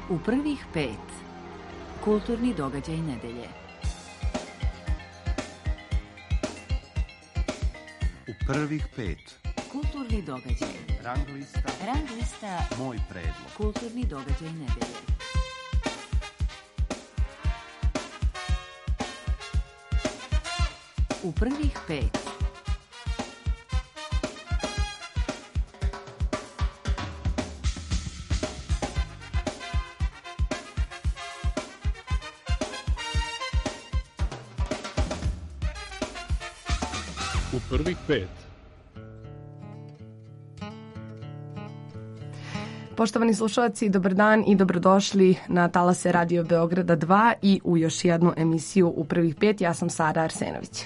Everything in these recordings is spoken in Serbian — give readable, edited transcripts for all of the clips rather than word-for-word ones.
U prvih 5. Kulturni događaj nedelje. U prvih 5. Kulturni događaj. Rang lista. Moj predlog. Kulturni događaj nedelje. U prvih 5. U prvih 5. Poštovani slušalci, dobar dan i dobrodošli na talase Radio Beograda 2 i u još jednu emisiju U prvih 5. Ja sam Sara Arsenović.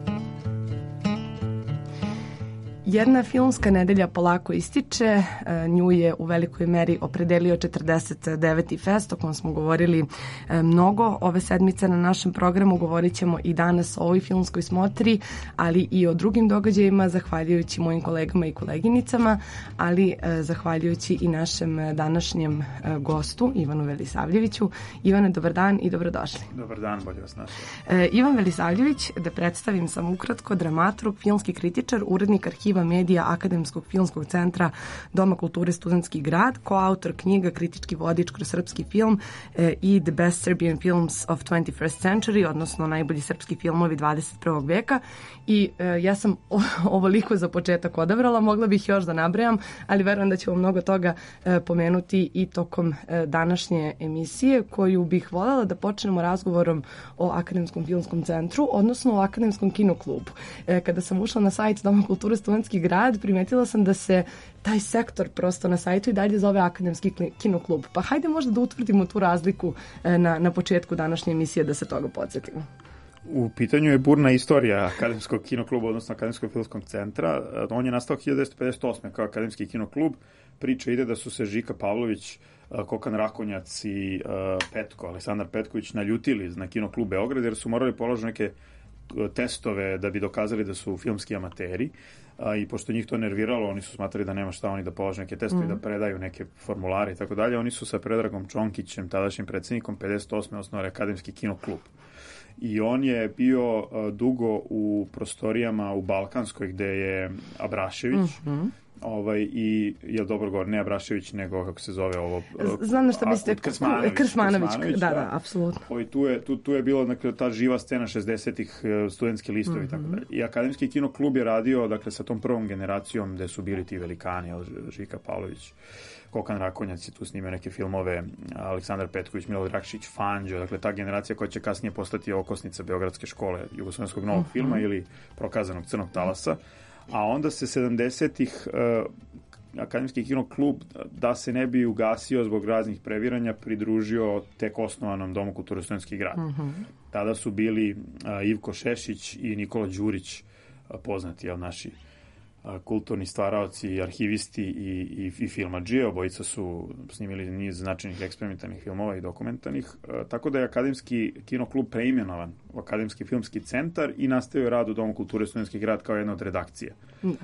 Jedna filmska nedelja polako ističe, nju je u velikoj meri opredelio 49. fest, o kom smo govorili mnogo ove sedmice na našem programu. Govorit ćemo i danas o ovoj filmskoj smotri, ali i o drugim događajima, zahvaljujući mojim kolegama i koleginicama, ali zahvaljujući i našem današnjem gostu, Ivanu Velisavljeviću. Ivane, dobar dan i dobrodošli. Dobar dan, bolje vas našli. Ivan Velisavljević, da predstavim sam ukratko, dramaturg, filmski kritičar, urednik arhiva medija Akademskog filmskog centra Doma kulture Studentski grad, koautor knjiga Kritički vodič kroz srpski film i The Best Serbian Films of 21st Century, odnosno najbolji srpski filmovi 21. veka. I ja sam ovoliko za početak odabrala, mogla bih još da nabrajam, ali verujem da ćemo mnogo toga pomenuti i tokom današnje emisije, koju bih voljela da počnemo razgovorom o Akademskom filmskom centru, odnosno o Akademskom kinoklubu. Kada sam ušla na sajt Doma kulture Studentski grad, primetila sam da se taj sektor prosto na sajtu i dalje zove Akademski kinoklub. Pa hajde možda da utvrdimo tu razliku na početku današnje emisije, da se toga podsjetimo. U pitanju je burna istorija Akademskog kinokluba, odnosno Akademskog filmskog centra. On je nastao 1958. kao Akademski kinoklub. Priča ide da su se Žika Pavlović, Kokan Rakonjac i Aleksandar Petković naljutili na Kinoklub Beograd, jer su morali položiti neke testove da bi dokazali da su filmski amateri, i pošto njih to nerviralo, oni su smatrali da nema šta oni da polože neke testove, da predaju neke formulare i tako dalje. Oni su sa Predragom Čonkićem, tadašnjim predsjednikom, 58. osnovali Akademski kinoklub. I on je bio dugo u prostorijama u Balkanskoj, gde je Abrašević, i je dobro govor, ne Abrašević, nego kako se zove ovo... Znam na što mislite, Krsmanović, da, apsolutno. Tu je bilo, dakle, ta živa scena 60-ih, studentski listovi i tako dalje. I Akademski kinoklub je radio, dakle, sa tom prvom generacijom gde su bili ti velikani, Žika Pavlović, Kokan Rakonjac je tu snimio neke filmove, Aleksandar Petković, Milorad Rakšić, Fanđo, dakle, ta generacija koja će kasnije postati okosnica Beogradske škole jugoslovenskog novog filma ili prokazanog Crnog talasa. A onda se 70-ih Akademski kinoklub, da se ne bi ugasio zbog raznih previranja, pridružio tek osnovanom Domu kulture Studentski grad. Tada su bili Ivko Šešić i Nikola Đurić, poznati naši kulturni stvaraoci, arhivisti i filmadžije. Obojica su snimili niz značajnih eksperimentalnih filmova i dokumentarnih. Tako da je Akademski kinoklub preimenovan u Akademski filmski centar i nastavio rad u Domu kulture Studentski grad kao jedna od redakcija.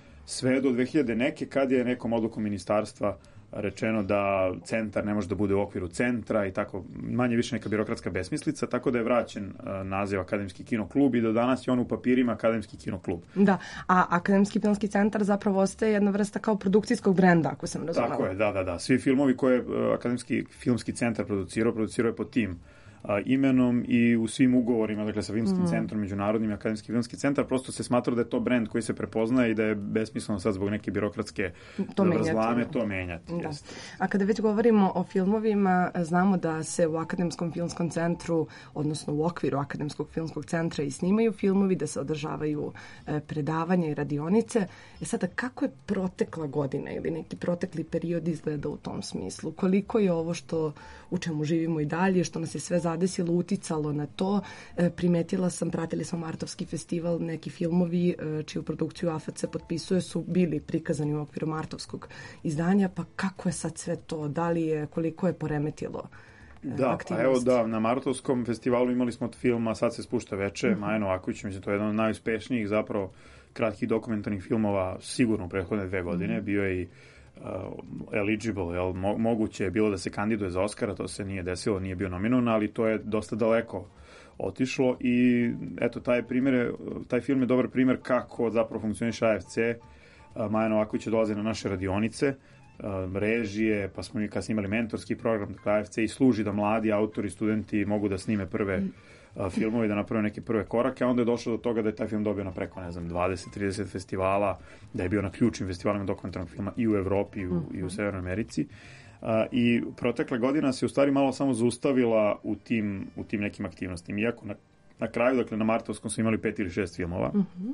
Sve do 2000 neke, kad je nekom odlukom ministarstva rečeno da centar ne može da bude u okviru centra i tako, manje više neka birokratska besmislica, tako da je vraćen naziv Akademski kinoklub i do danas je on u papirima Akademski kinoklub. Da, a Akademski filmski centar zapravo ostaje jedna vrsta kao produkcijskog brenda, ako sam razumela. Tako je, da. Svi filmovi koje Akademski filmski centar producirao je pod tim imenom i u svim ugovorima, dakle sa filmskim centrom, međunarodnim Akademski filmski centar, prosto se smatra da je to brend koji se prepoznaje i da je besmisleno sad zbog neke birokratske zavrzlame to menjati. Da. A kada već govorimo o filmovima, znamo da se u Akademskom filmskom centru, odnosno u okviru Akademskog filmskog centra i snimaju filmovi, da se održavaju predavanja i radionice. Sada, kako je protekla godina ili neki protekli period izgleda u tom smislu? Koliko je ovo u čemu živimo i dalje, što nas je sve zadesilo, uticalo na to? Primetila sam, pratili smo Martovski festival, neki filmovi čiju produkciju AFC potpisuje su bili prikazani u okviru Martovskog izdanja, pa kako je sad sve to? Da li je, koliko je poremetilo aktivnosti? Pa evo na Martovskom festivalu imali smo od filma Sad se spušta veče, Maja Novaković, mislim, to je jedan od najuspešnijih zapravo kratkih dokumentarnih filmova sigurno u prethodne 2 godine. Bio je i eligible, jel, moguće je bilo da se kandiduje za Oscara, to se nije desilo, nije bio nominovan, ali to je dosta daleko otišlo i eto, taj film je dobar primer kako zapravo funkcioniše AFC. Maja Novaković dolaze na naše radionice, režije, pa smo kasnije imali mentorski program, dakle AFC i služi da mladi autori, studenti mogu da snime prve filmove i da naprave neke prve korake, a onda je došlo do toga da je taj film dobio na preko, 20-30 festivala, da je bio na ključnim festivalima dokumentarnog filma i u Evropi i u Severnoj Americi. I protekla godina se u stvari malo samo zaustavila u tim nekim aktivnostima. Iako na kraju, dakle na Martovskom smo imali 5 ili 6 filmova,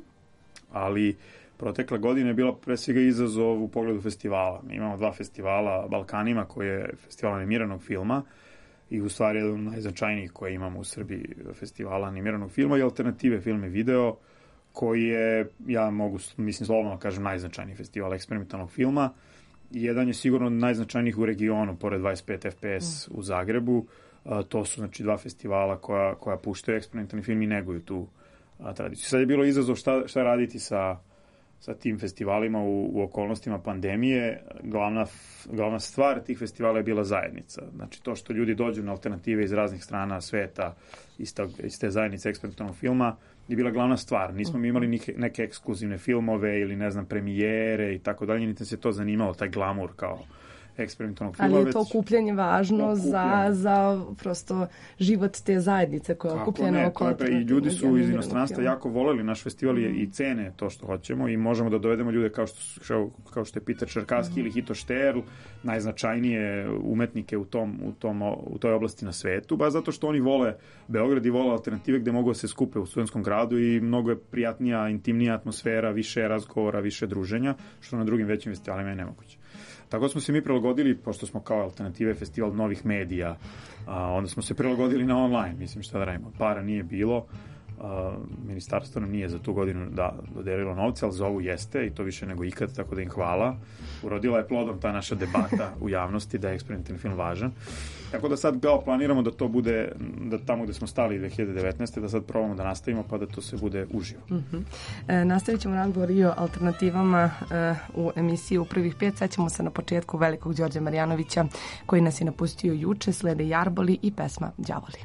ali protekla godina je bila pre svega izazov u pogledu festivala. Mi imamo 2 festivala Balkanima, koji je festival animiranog filma i u stvari jedan od najznačajnijih koje imamo u Srbiji festivala animiranog filma i alternative film i video, koji je, ja mogu, mislim, slovno kažem, najznačajniji festival eksperimentalnog filma. Jedan je sigurno najznačajnijih u regionu, pored 25 FPS u Zagrebu. To su, znači, 2 festivala koja puštaju eksperimentalni film i neguju tu tradiciju. Sad je bilo izazov šta raditi sa tim festivalima u okolnostima pandemije. Glavna stvar tih festivala je bila zajednica. Znači, to što ljudi dođu na alternative iz raznih strana sveta, iz te zajednice eksperimentalnog filma, je bila glavna stvar. Nismo mi imali neke ekskluzivne filmove ili, ne znam, premijere i tako dalje, niti se to zanimalo, taj glamur kao eksperimentalnog filma. Ali je to okupljanje važno za prosto život te zajednice koja je okupljena oko... I ljudi su iz inostranstva jako voleli naš festival i cene to što hoćemo i možemo da dovedemo ljude kao što je Peter Čerkaski ili Hito Šterl, najznačajnije umetnike u toj oblasti na svetu, baš zato što oni vole Beograd i vole alternative gde mogu da se skupe u studentskom gradu i mnogo je prijatnija, intimnija atmosfera, više razgovora, više druženja, što na drugim većim festivalima je nemoguće. Tako smo se mi prilagodili, pošto smo kao alternative festival novih medija, onda smo se prilagodili na online, mislim, šta da radimo. Para nije bilo, ministarstvo nam nije za tu godinu dodelilo novce, ali za ovu jeste i to više nego ikad, tako da im hvala. Urodila je plodom ta naša debata u javnosti da je eksperimentalni film važan. Tako da sad planiramo da to bude, da tamo gde smo stali 2019. da sad probamo da nastavimo pa da to se bude uživo. Nastavit ćemo razgovor i o alternativama u emisiji U prvih 5. Sećamo se na početku velikog Đorđa Marjanovića koji nas je napustio juče, slede Jarboli i pesma Đavoli.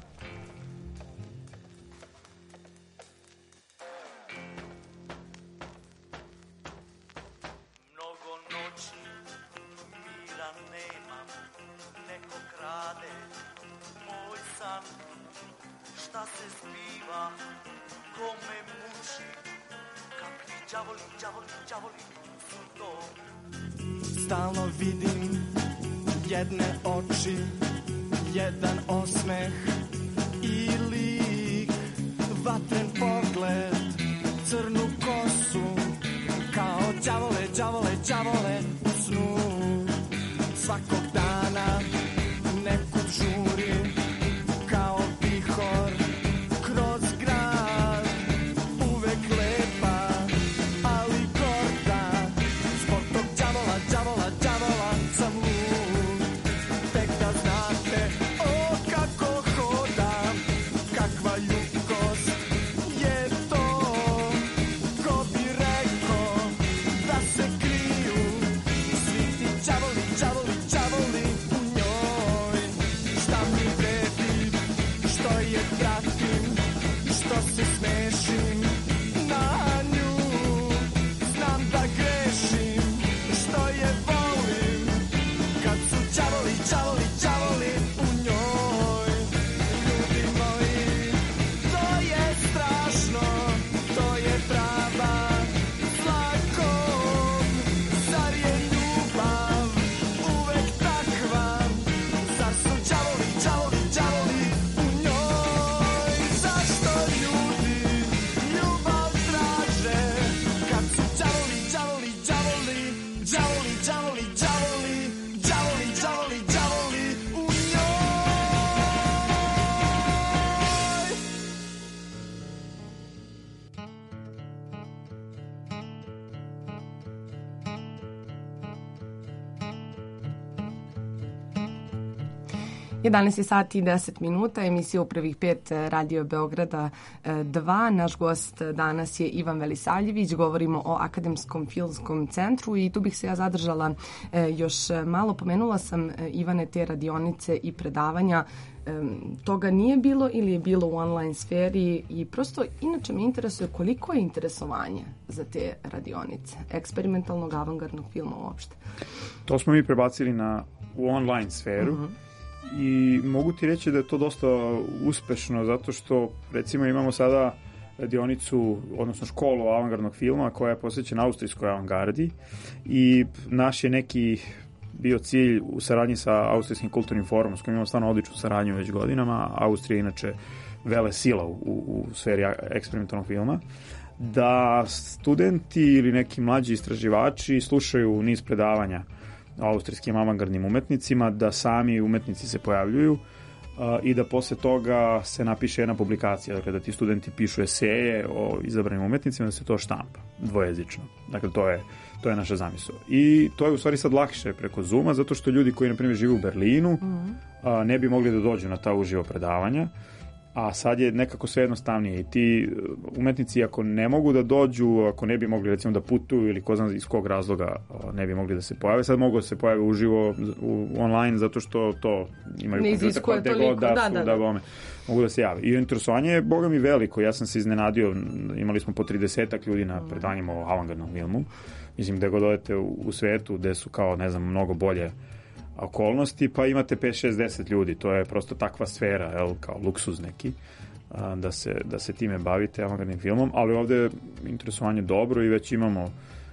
Stalno vidim jedne oči, jedan osmeh i lik, vatren pogled, crnu kosu, kao đavole, đavole, đavole u snu. Svakog dana nekud žuri, kao vihor kroz grad, uvek lepa, ali gorda. Zbog tog đavola, đavola, đavola sam lud. Tek da znate, o kako hodam, kakva ljubkost je to. Ko bi rekao da se kriju 11 sati i 10 minuta, emisija u prvih 5 Radio Beograda 2. Naš gost danas je Ivan Velisaljević, govorimo o Akademskom filmskom centru i tu bih se ja zadržala još malo. Pomenula sam, Ivane, te radionice i predavanja. Toga nije bilo ili je bilo u online sferi i prosto inače me interesuje koliko je interesovanje za te radionice, eksperimentalnog avangardnog filma uopšte. To smo mi prebacili u online sferu. I mogu ti reći da je to dosta uspešno zato što recimo imamo sada radionicu, odnosno školu avangardnog filma koja je posvećena austrijskoj avangardi i naš je neki bio cilj u saradnji sa Austrijskim kulturnim forumom s kojim imamo stvarno odličnu saradnju već godinama. Austrija je inače vele sila u sferi eksperimentalnog filma, da studenti ili neki mlađi istraživači slušaju niz predavanja austrijskim avangardnim umetnicima, da sami umetnici se pojavljuju i da posle toga se napiše jedna publikacija, dakle da ti studenti pišu eseje o izabranim umetnicima, da se to štampa dvojezično. Dakle, to je naša zamisao. I to je u stvari sad lakše preko Zooma, zato što ljudi koji, na primjer, žive u Berlinu ne bi mogli da dođu na ta uživo predavanja, a sad je nekako sve jednostavnije i ti umetnici ako ne mogu da dođu, ako ne bi mogli recimo da putuju ili ko zna iz kog razloga ne bi mogli da se pojave, sad mogu da se pojave uživo online zato što to imaju kompjuter pa gde god da gome mogu da se jave. I interesovanje je boga mi veliko, ja sam se iznenadio, imali smo po 30 ljudi na predanjima o avangardnom filmu, mislim da god odete u svetu gde su kao ne znam mnogo bolje okolnosti, pa imate 5-6-10 ljudi, to je prosto takva sfera, kao luksuz neki, da se time bavite avangardnim filmom, ali ovde je interesovanje dobro i već imamo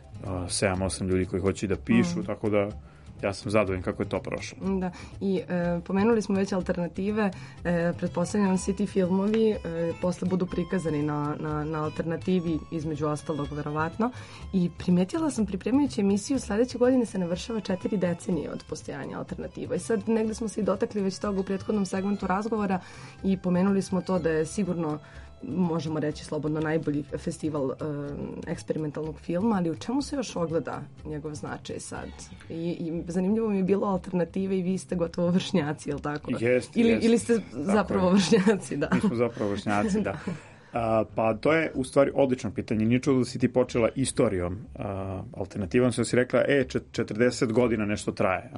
7-8 ljudi koji hoće da pišu, tako da ja sam zadovoljan kako je to prošlo. Da, i pomenuli smo već alternative, pretpostavljam svi ti filmovi posle budu prikazani na alternativi, između ostalog verovatno, i primetila sam pripremajući emisiju, sledeće godine se navršava 4 decenije od postojanja alternativa i sad negde smo se i dotakli već toga u prethodnom segmentu razgovora i pomenuli smo to da je sigurno, možemo reći slobodno, najbolji festival eksperimentalnog filma, ali u čemu se još ogleda njegov značaj sad? I zanimljivo mi je bilo alternative i vi ste gotovo vršnjaci, je li tako? Ili ste zapravo vršnjaci, da. Mi smo zapravo vršnjaci, da. Pa to je u stvari odlično pitanje. Nije čudo da si ti počela istorijom. Alternativom sam si rekla, 40 godina nešto traje.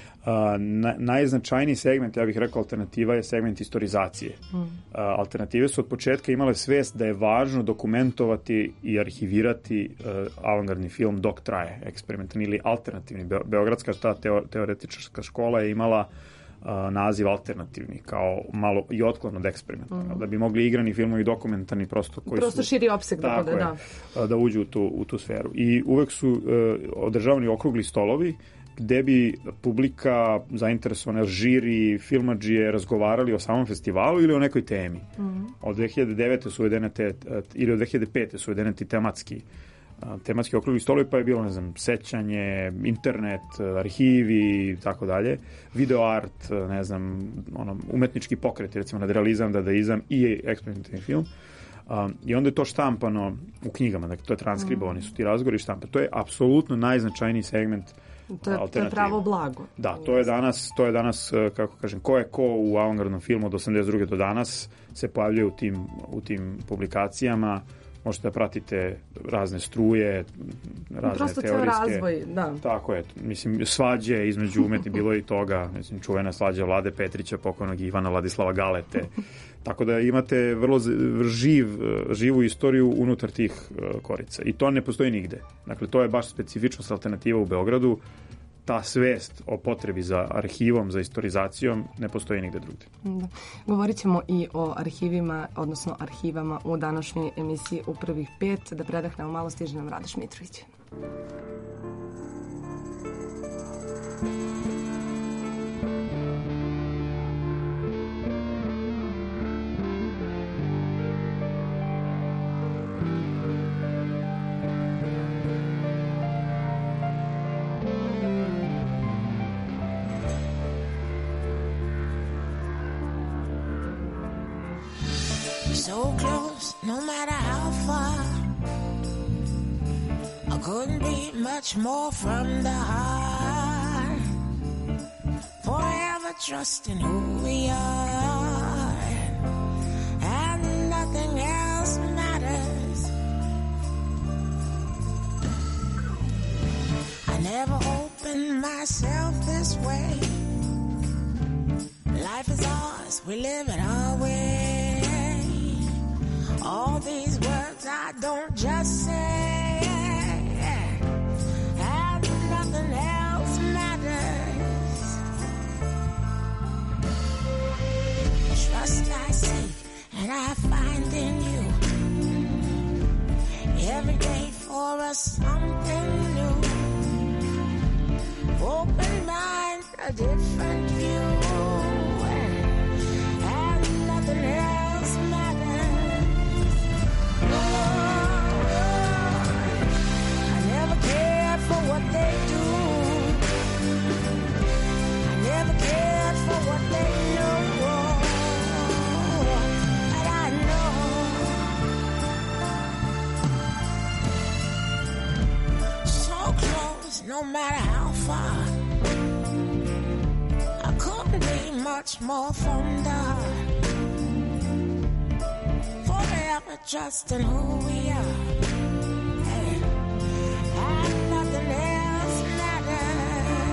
Najznačajniji segment, ja bih rekao, alternativa je segment istorizacije. Alternative su od početka imale svest da je važno dokumentovati i arhivirati avangardni film dok traje, eksperimentalni ili alternativni. Beogradska teoretičarska škola je imala naziv alternativni, kao malo i otklon od eksperimentalno, da bi mogli igrani filmovi dokumentarni prosto koji prosto su... širi opseg da bude, da uđu u tu sferu. I uvek su održavani okrugli stolovi gde bi publika zainteresovana, žiri, filmadžije razgovarali o samom festivalu ili o nekoj temi. Od 2009. su uvedene ili od 2005. su uvedene ti tematski okrugli stolovi, pa je bilo, ne znam, sećanje, internet, arhivi i tako dalje, video art, ne znam, umetnički pokret, recimo nadrealizam, dadaizam i eksperimentalni film. I onda je to štampano u knjigama, dakle to je transkribovani su ti razgovori štampa. To je apsolutno najznačajniji segment. To je pravo blago. Da, to je danas, kako kažem, ko je ko u avangardnom filmu od 82. do danas se pojavljuje u tim publikacijama. Možete da pratite razne struje, razne prosto teorijske... Prosto ceo razvoj, da. Tako je. Mislim, svađe između umetni bilo i toga. Mislim, čuvena svađa Vlade Petrića, pokojnog Ivana Vladislava Galete. Tako da imate vrlo živu istoriju unutar tih korica. I to ne postoji nigde. Dakle, to je baš specifičnost alternativa u Beogradu. Ta svest o potrebi za arhivom, za istorizacijom ne postoji nigde drugdje. Da. Govorit ćemo i o arhivima, odnosno arhivama u današnjoj emisiji u prvih 5. Da predahnemo malo, stiže nam Radoš Mitrović. So close, no matter how far. I couldn't be much more from the heart. Forever trusting who this way. Life is ours, we live it our way. All these words I don't just say, and nothing else matters. Trust I seek and I find in you. Every day for us something new. Open mind, a different view, and nothing else matters. I never cared for what they do. I never cared for what they know. But I know so close, no matter how far. I couldn't be much more from the heart. Forever trusting who we are. Hey. And nothing else matters.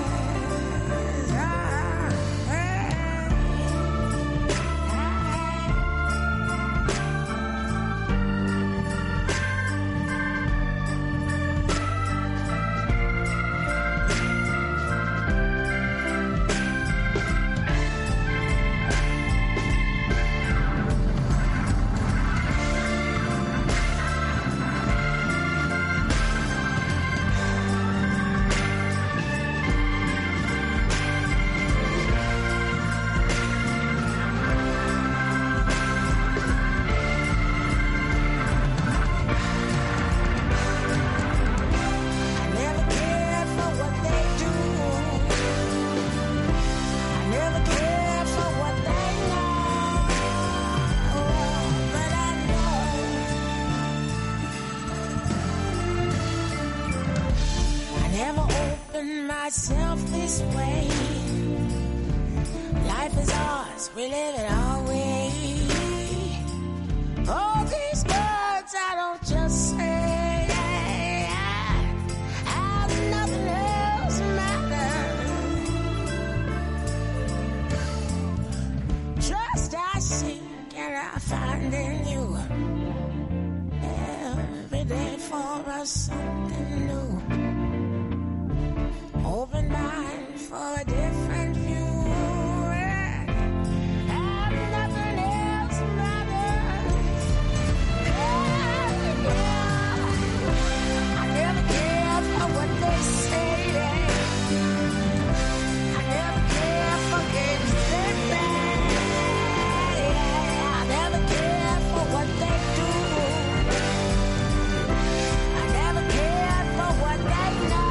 Myself this way. Life is ours, we live it our way. All these words I don't just say, and nothing else matters. Trust I seek and I find in you. Every day for us something new. Open mind for a different view, and nothing else matters. I never cared for what they say. I never cared for games they play. I never cared for what they do. I never cared for what they know.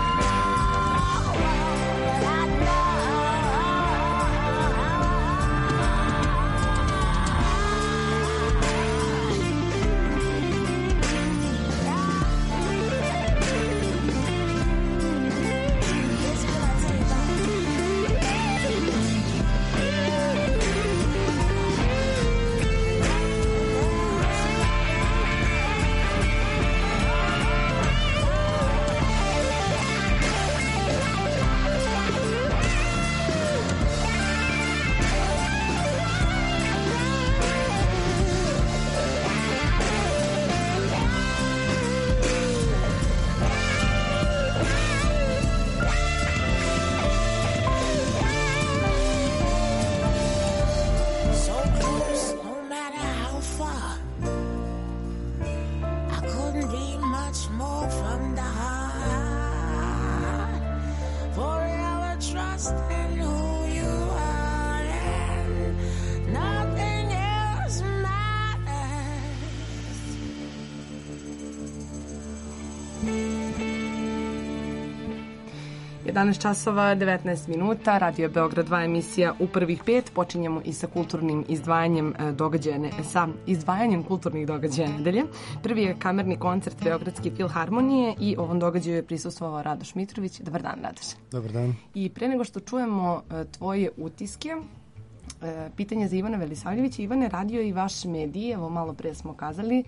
Danas časova 19 minuta, Radio Beograd 2 emisija u prvih 5. Počinjemo i sa kulturnim izdvajanjem kulturnih događaja nedelje. Prvi je kamerni koncert Beogradske filharmonije i ovom događaju je prisustvovao Radoš Mitrović. Dobar dan, Radoš. Dobar dan. I pre nego što čujemo tvoje utiske, pitanje za Ivana Velisavljevića. Ivane, radio i vaš medij, evo malo pre smo kazali,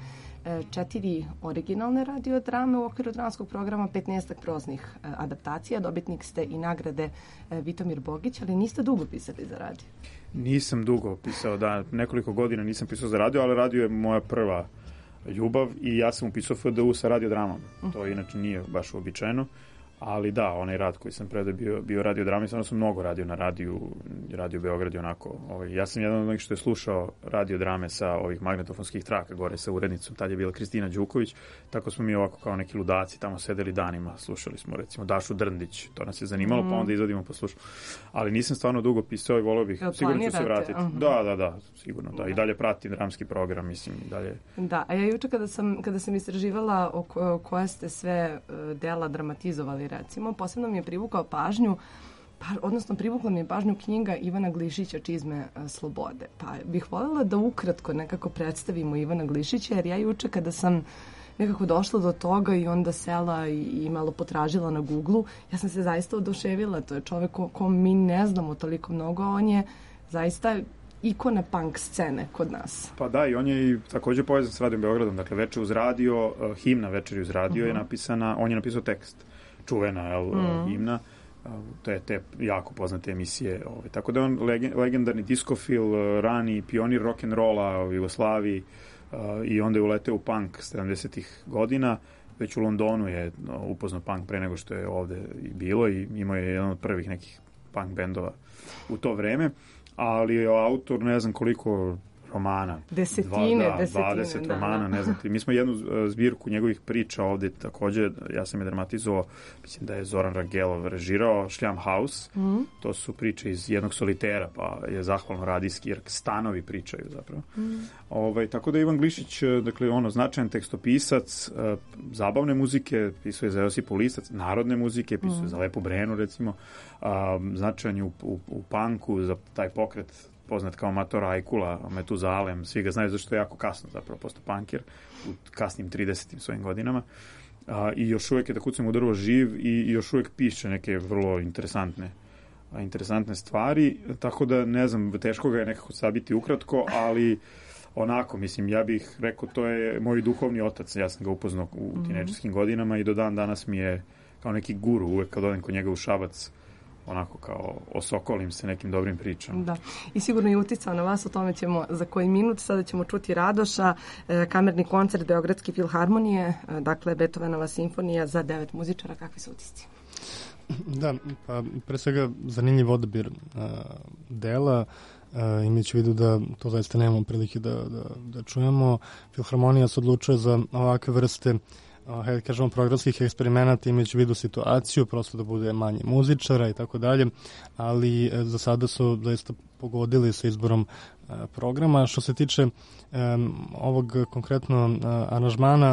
4 originalne radiodrame u okviru dramskog programa, 15 proznih adaptacija. Dobitnik ste i nagrade Vitomir Bogić, ali niste dugo pisali za radio. Nisam dugo pisao, da, nekoliko godina nisam pisao za radio, ali radio je moja prva ljubav i ja sam upisao FDU sa radiodramom. To inače nije baš uobičajeno, ali da, onaj rad koji sam predao bio radiodrama i stvarno sam mnogo radio na Radio Beograd i onako. Ja sam jedan od onih što je slušao radiodrame sa ovih magnetofonskih traka gore sa urednicom, tad je bila Kristina Đuković, tako smo mi ovako kao neki ludaci tamo sedeli danima, slušali smo recimo Dašu Drndić, to nas je zanimalo, pa onda izvodimo pa slušamo. Ali nisam stvarno dugo pisao i volio bih, sigurno ću se vratiti. Da, sigurno, da. I dalje pratim dramski program, mislim, dalje. Da, a ja juče kada sam istraživala koje ste sve dela dramatizovali, recimo, posebno mi je privukla mi je pažnju knjiga Ivana Glišića Čizme slobode. Pa bih voljela da ukratko nekako predstavimo Ivana Glišića, jer ja juče kada sam nekako došla do toga i onda sela i malo potražila na Google-u, ja sam se zaista oduševila. To je čovek ko mi ne znamo toliko mnogo, on je zaista ikona punk scene kod nas. Pa da, i on je i takođe povezan s Radiom Beogradom, dakle Veče uz radio, himna Večeri uz radio je napisana, on je napisao tekst, čuvena himna, te jako poznate emisije. Tako da je on legendarni diskofil, rani pionir rock'n'rolla u Jugoslaviji i onda je uleteo u punk 70-ih godina. Već u Londonu je upoznao punk pre nego što je ovde i bilo i imao je jedan od prvih nekih punk bendova u to vreme. Ali je autor ne znam koliko romana. Desetine. 20 romana, ne znam. Mi smo jednu zbirku njegovih priča ovde takođe, ja sam je dramatizovao, mislim da je Zoran Rangelov režirao, Šljam House. To su priče iz jednog solitera, pa je zahvalno radijski, jer stanovi pričaju zapravo. Tako da Ivan Glišić, dakle, značajan tekstopisac, zabavne muzike, pisuje za Josipu Lisac, narodne muzike, pisuje za Lepu Brenu, recimo, značajan je u punku, za taj pokret poznat kao Mator Ajkula, Metuzalem, svi ga znaju zašto je jako kasno zapravo postao punker u kasnim 30. svojim godinama. I još uvek je da kucam u drvo živ i još uvek piše neke vrlo interesantne stvari, tako da ne znam, teško ga je nekako sabiti ukratko, ali onako, mislim, ja bih rekao, to je moj duhovni otac, ja sam ga upoznao u tinejdžerskim godinama i do dan danas mi je kao neki guru, uvek kad odem kod njega u Šabac, onako kao osokolim se nekim dobrim pričama. Da, i sigurno je uticao na vas, o tome ćemo za koji minut. Sada ćemo čuti Radoša, kamerni koncert Beogradske filharmonije, dakle Beethovenova simfonija za 9 muzičara. Kakvi su utisci? Da, pa pre svega zanimljiv odabir dela, imajući u vidu da to zaista nemamo prilike da čujemo. Filharmonija se odlučuje za ovakve vrste kažemo programskih eksperimenata, imajući u vidu situaciju, prosto da bude manje muzičara i tako dalje, ali za sada su zaista pogodili sa izborom programa. Što se tiče ovog konkretno aranžmana,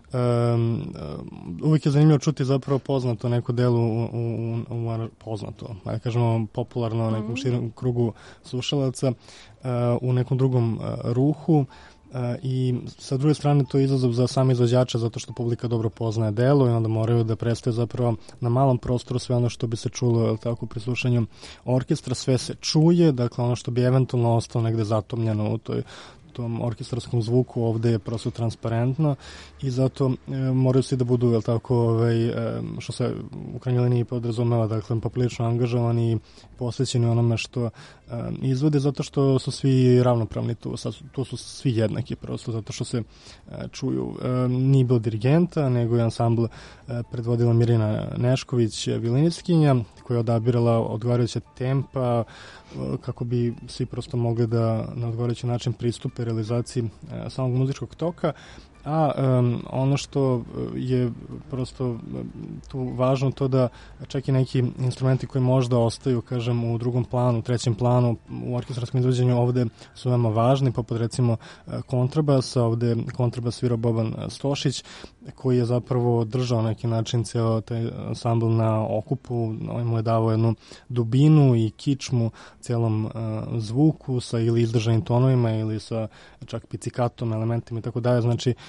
uvijek je zanimljivo čuti zapravo poznato neko delo poznato, kažemo popularno nekom širom krugu slušalaca u nekom drugom ruhu. I sa druge strane to je izazov za same izvođače zato što publika dobro poznaje delo i onda moraju da predstave zapravo na malom prostoru sve ono što bi se čulo tako pri slušanju orkestra, sve se čuje, dakle ono što bi eventualno ostalo negde zatomljeno u tom orkestarskom zvuku ovde je prosto transparentno i zato moraju svi da budu, što se u krajnjoj liniji podrazumeva, dakle, poprilično angažovani i posvećeni onome što izvode, zato što su svi ravnopravni tu su svi jednaki prosto, zato što se čuju. Nije bilo dirigenta, nego je ansambl predvodila Mirina Nešković, violiniskinja, koja je odabirala odgovarajuća tempa kako bi svi prosto mogli da na odgovarajući način pristupe realizaciji samog muzičkog toka. A ono što je prosto tu važno to da čak i neki instrumenti koji možda ostaju, kažem, u drugom planu, trećem planu u orkestrarskom izvođenju ovde su veoma važni, poput recimo kontrabasa, ovde kontrabas svirao Boban Stošić, koji je zapravo držao na neki način ceo taj ansambl na okupu, on mu je davao jednu dubinu i kičmu celom zvuku sa ili izdržanim tonovima ili sa čak pizzicatom, elementima i tako dalje, znači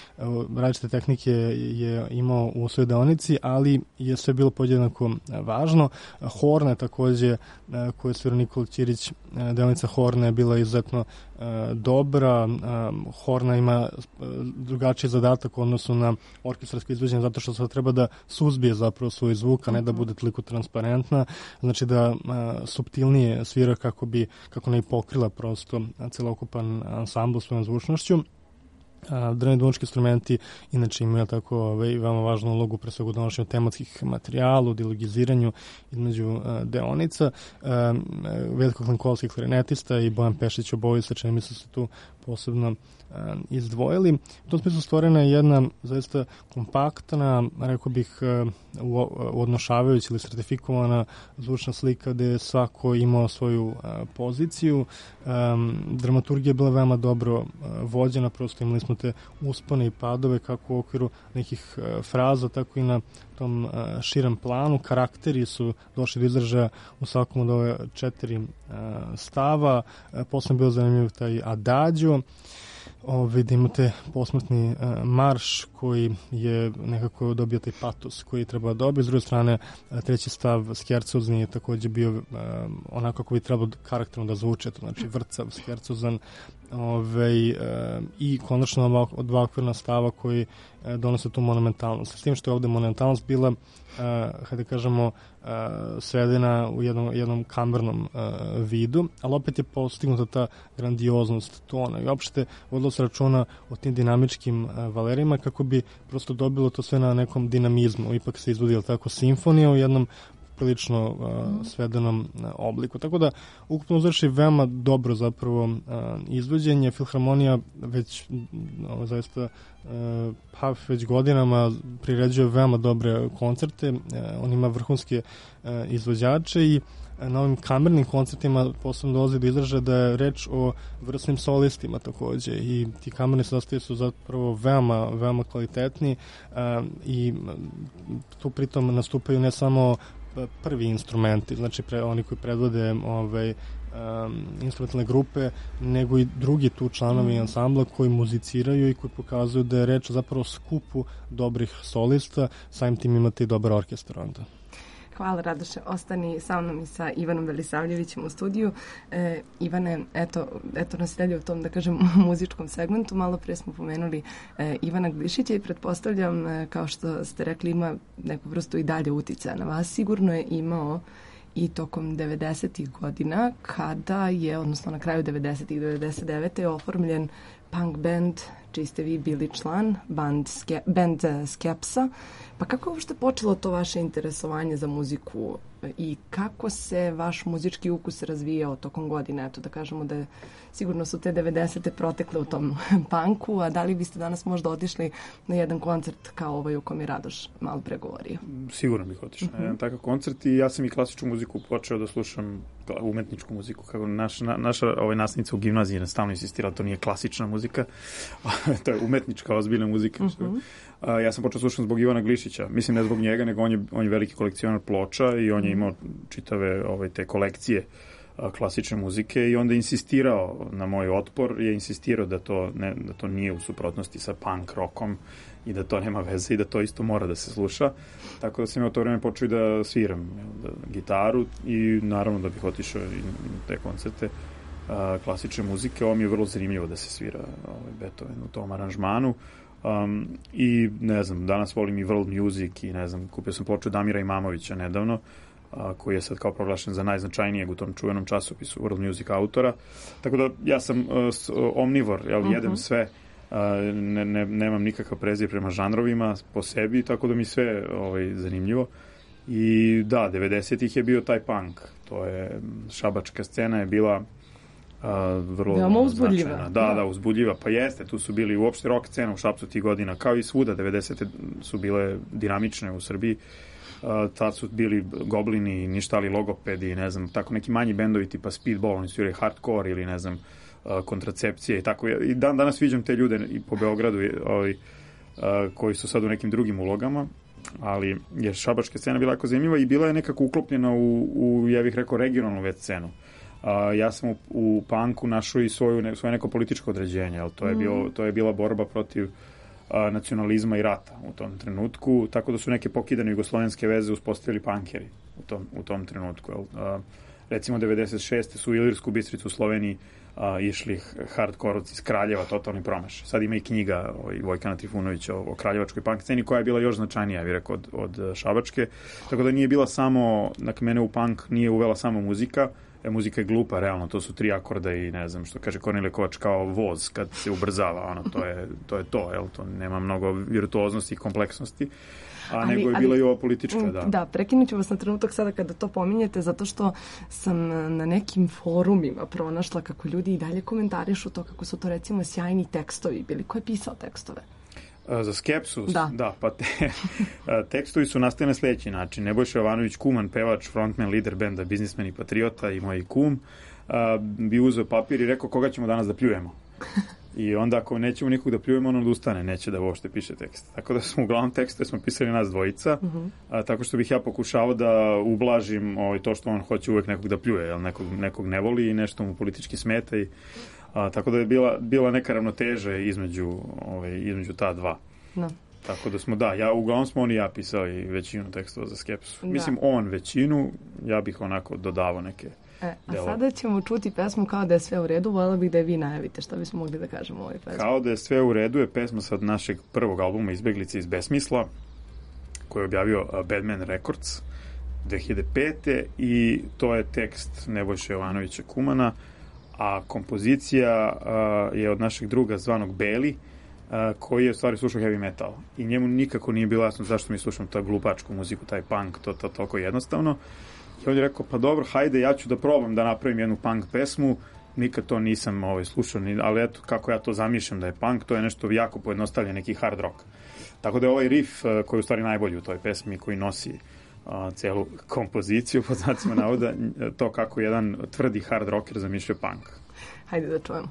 različite tehnike je imao u svojoj deonici, ali je sve bilo podjednako važno. Horna je takođe, koju je svirao Nikola Ćirić, deonica Horna je bila izuzetno dobra. Horna ima drugačiji zadatak u odnosu na orkestarsko izvođenje, zato što se treba da suzbije zapravo svoj zvuk, a ne da bude toliko transparentna. Znači da suptilnije svira kako ne pokrila prosto celokupan ansambl svojom zvučnošću. Drveni duvanički instrumenti inače imaju tako veoma važnu ulogu pre svega u donošenju tematskih materijala, u dialogiziranju između deonica. Veljko Klenkovski klarinetista i Bojan Pešić oboje se čini mi se tu posebno izdvojili. U tom smislu stvorena je jedna zaista kompaktna, rekao bih odnošavajuća ili sertifikovana zvučna slika gde je svako imao svoju poziciju. Dramaturgija je bila veoma dobro vođena, prosto imali smo te uspone i padove kako u okviru nekih fraza, tako i na tom širem planu. Karakteri su došli do izražaja u svakom od ove 4 stava. Posledno je bilo zanimljiv taj adagio, da imate posmrtni marš koji je nekako dobio taj patos koji treba dobiti. S druge strane, treći stav skercozni je takođe bio onako kako bi trebalo karakterno da zvuče, to znači vrcav, skercozan, i konačno dva okvirna stava koji donose tu monumentalnost. S tim što je ovde monumentalnost bila, hajde kažemo, svedena u jednom kamernom vidu, ali opet je postignuta ta grandioznost tona i opšte vodilo se računa o tim dinamičkim valerima kako bi prosto dobilo to sve na nekom dinamizmu. Ipak se izvodila tako simfonija u jednom prilično svedenom obliku. Tako da, ukupno uzvrši veoma dobro zapravo izvođenje. Filharmonija već zaista već godinama priređuje veoma dobre koncerte. On ima vrhunske izvođače i na ovim kamernim koncertima posebno dolazi do izražaja da je reč o vrsnim solistima takođe i ti kamerni sastavi su zapravo veoma kvalitetni i tu pritom nastupaju ne samo prvi instrumenti, znači oni koji predvode instrumentalne grupe, nego i drugi tu članovi ansambla koji muziciraju i koji pokazuju da je reč zapravo skupu dobrih solista, samim tim imate i dobar orkestar onda. Hvala, Radoše. Ostani sa mnom i sa Ivanom Velisavljevićem u studiju. Ivane, eto nas dalje u tom, da kažem, muzičkom segmentu. Malo pre smo pomenuli Ivana Glišića i pretpostavljam, kao što ste rekli, ima neku vrstu i dalje uticaja na vas. Sigurno je imao i tokom 90. godina, kada je, odnosno na kraju 90. 99. je oformljen punk band, čiji ste vi bili član, band Skepsa. Pa kako je uopšte počelo to vaše interesovanje za muziku i kako se vaš muzički ukus razvijao tokom godine? Eto, da kažemo da sigurno su te 90. protekle u tom punku, a da li biste danas možda otišli na jedan koncert kao ovaj u kom je Radoš malo pregovorio? Sigurno bih otišao na jedan takav koncert i ja sam i klasičnu muziku počeo da slušam, umetničku muziku, kako naša nastavnica u gimnaziji je stalno insistirala, to nije klasična muzika, to je umetnička, ozbiljna muzika. Ja sam počeo slušati zbog Ivana Glišića. Mislim, ne zbog njega, nego on je veliki kolekcionar ploča i on je imao čitave te kolekcije klasične muzike i onda insistirao na moj otpor, je insistirao da to nije u suprotnosti sa punk rockom i da to nema veze i da to isto mora da se sluša. Tako da sam ja u to vreme počeo da sviram gitaru i naravno da bih otišao i na te koncerte klasične muzike. Ovo mi je vrlo zanimljivo da se svira Beethoven u tom aranžmanu. I ne znam, danas volim i world music i ne znam, kupio sam ploču Damira Imamovića nedavno, koji je sad kao proglašen za najznačajnijeg u tom čuvenom časopisu world music autora. Tako da ja sam omnivor, jedem sve, nemam nikakav prezir prema žanrovima po sebi, tako da mi sve zanimljivo. I da, 90-ih je bio taj punk, to je šabačka scena je bila vrlo uzbudljiva. Da, uzbudljiva. Pa jeste, tu su bili uopšte rock scena u Šapcu tih godina, kao i svuda, 90. su bile dinamične u Srbiji. Tad su bili Goblini, Ništali Logopedi, ne znam, tako neki manji bendovi tipa Speedball, oni su bili hardcore ili ne znam, Kontracepcije i tako. I danas viđam te ljude i po Beogradu koji su sad u nekim drugim ulogama, ali je šabačka scena bila jako zanimljiva i bila je nekako uklopljena u ja bih rekao, regionalnu već scenu. Ja sam u punku našao i svoje neko političko određenje, ali to je bila borba protiv nacionalizma i rata u tom trenutku, tako da su neke pokidane jugoslovenske veze uspostavili punkeri u tom trenutku. Recimo 96. su u Ilirsku Bistricu u Sloveniji išli hardkorovci iz Kraljeva, totalni promaš. Sad ima i knjiga Vojkana Trifunovića o kraljevačkoj punk sceni koja je bila još značajnija, bih rekao, od šabačke. Tako da nije bila samo, dakle, mene u punk nije uvela samo muzika, muzika je glupa, realno, to su 3 akorda i ne znam što kaže Kornelije Kovač, kao voz kad se ubrzava, to je to, jel, to nema mnogo virtuoznosti i kompleksnosti. Nego je bila i ova politička, da. Da, prekinut ću vas na trenutak sada kada to pominjete, zato što sam na nekim forumima pronašla kako ljudi i dalje komentarišu to, kako su to recimo sjajni tekstovi bili. Ko je pisao tekstove? Za Skepsu? Da, pa tekstovi su nastali na sledeći način. Nebojša Jovanović, kuman, pevač, frontman, lider benda, biznismen i patriota i moj kum, bi uzeo papir i rekao koga ćemo danas da pljujemo. I onda ako nećemo nikog da pljujemo, on odustane, neće da uopšte piše tekst. Tako da smo uglavnom tekste smo pisali nas dvojica, tako što bih ja pokušavao da ublažim to što on hoće uvek nekog da pljuje, jel, nekog ne voli i nešto mu politički smeta i tako da je bila neka ravnoteža između ta dva. No. Tako da smo, uglavnom smo on i ja pisali većinu tekstova za Skepsu. Mislim, on većinu, ja bih onako dodavao neke delove. Sada ćemo čuti pesmu Kao da je sve u redu, voljela bih da je vi najavite, šta bismo mogli da kažemo o ovoj pesmi. Kao da je sve u redu je pesma sad našeg prvog albuma Izbeglice iz besmisla, koji je objavio Badman Records 2005. I to je tekst Nebojše Jovanovića Kumana, a kompozicija je od našeg druga zvanog Beli, koji je u stvari slušao heavy metal. I njemu nikako nije bilo jasno zašto mi slušamo ta glupačku muziku, taj punk, to toliko jednostavno. I on je rekao, pa dobro, hajde, ja ću da probam da napravim jednu punk pesmu. Nikad to nisam slušao, ali eto, kako ja to zamišljam da je punk, to je nešto jako pojednostavljen, neki hard rock. Tako da je ovaj riff koji je u stvari najbolji u toj pesmi, koji nosi celu kompoziciju, pod znacima navoda, to kako jedan tvrdi hard rocker zamišlja punk. Hajde da čujemo.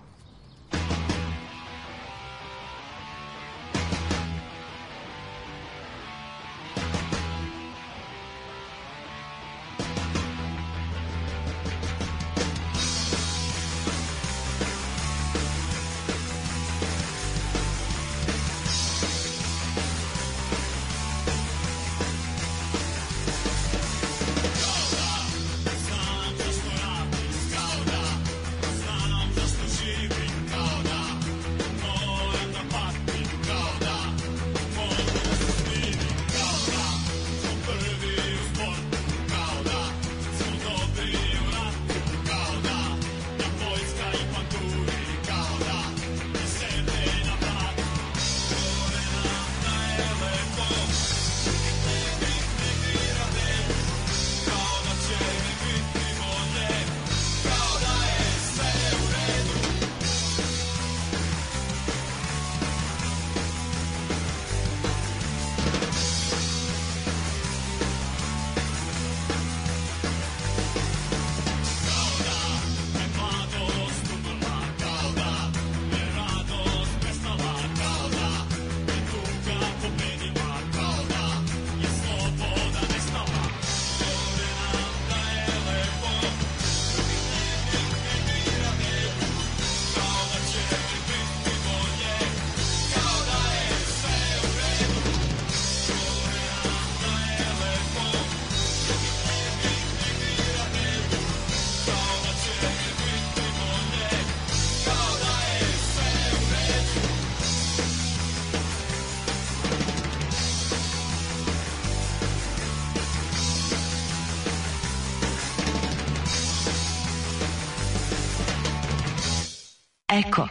Eko.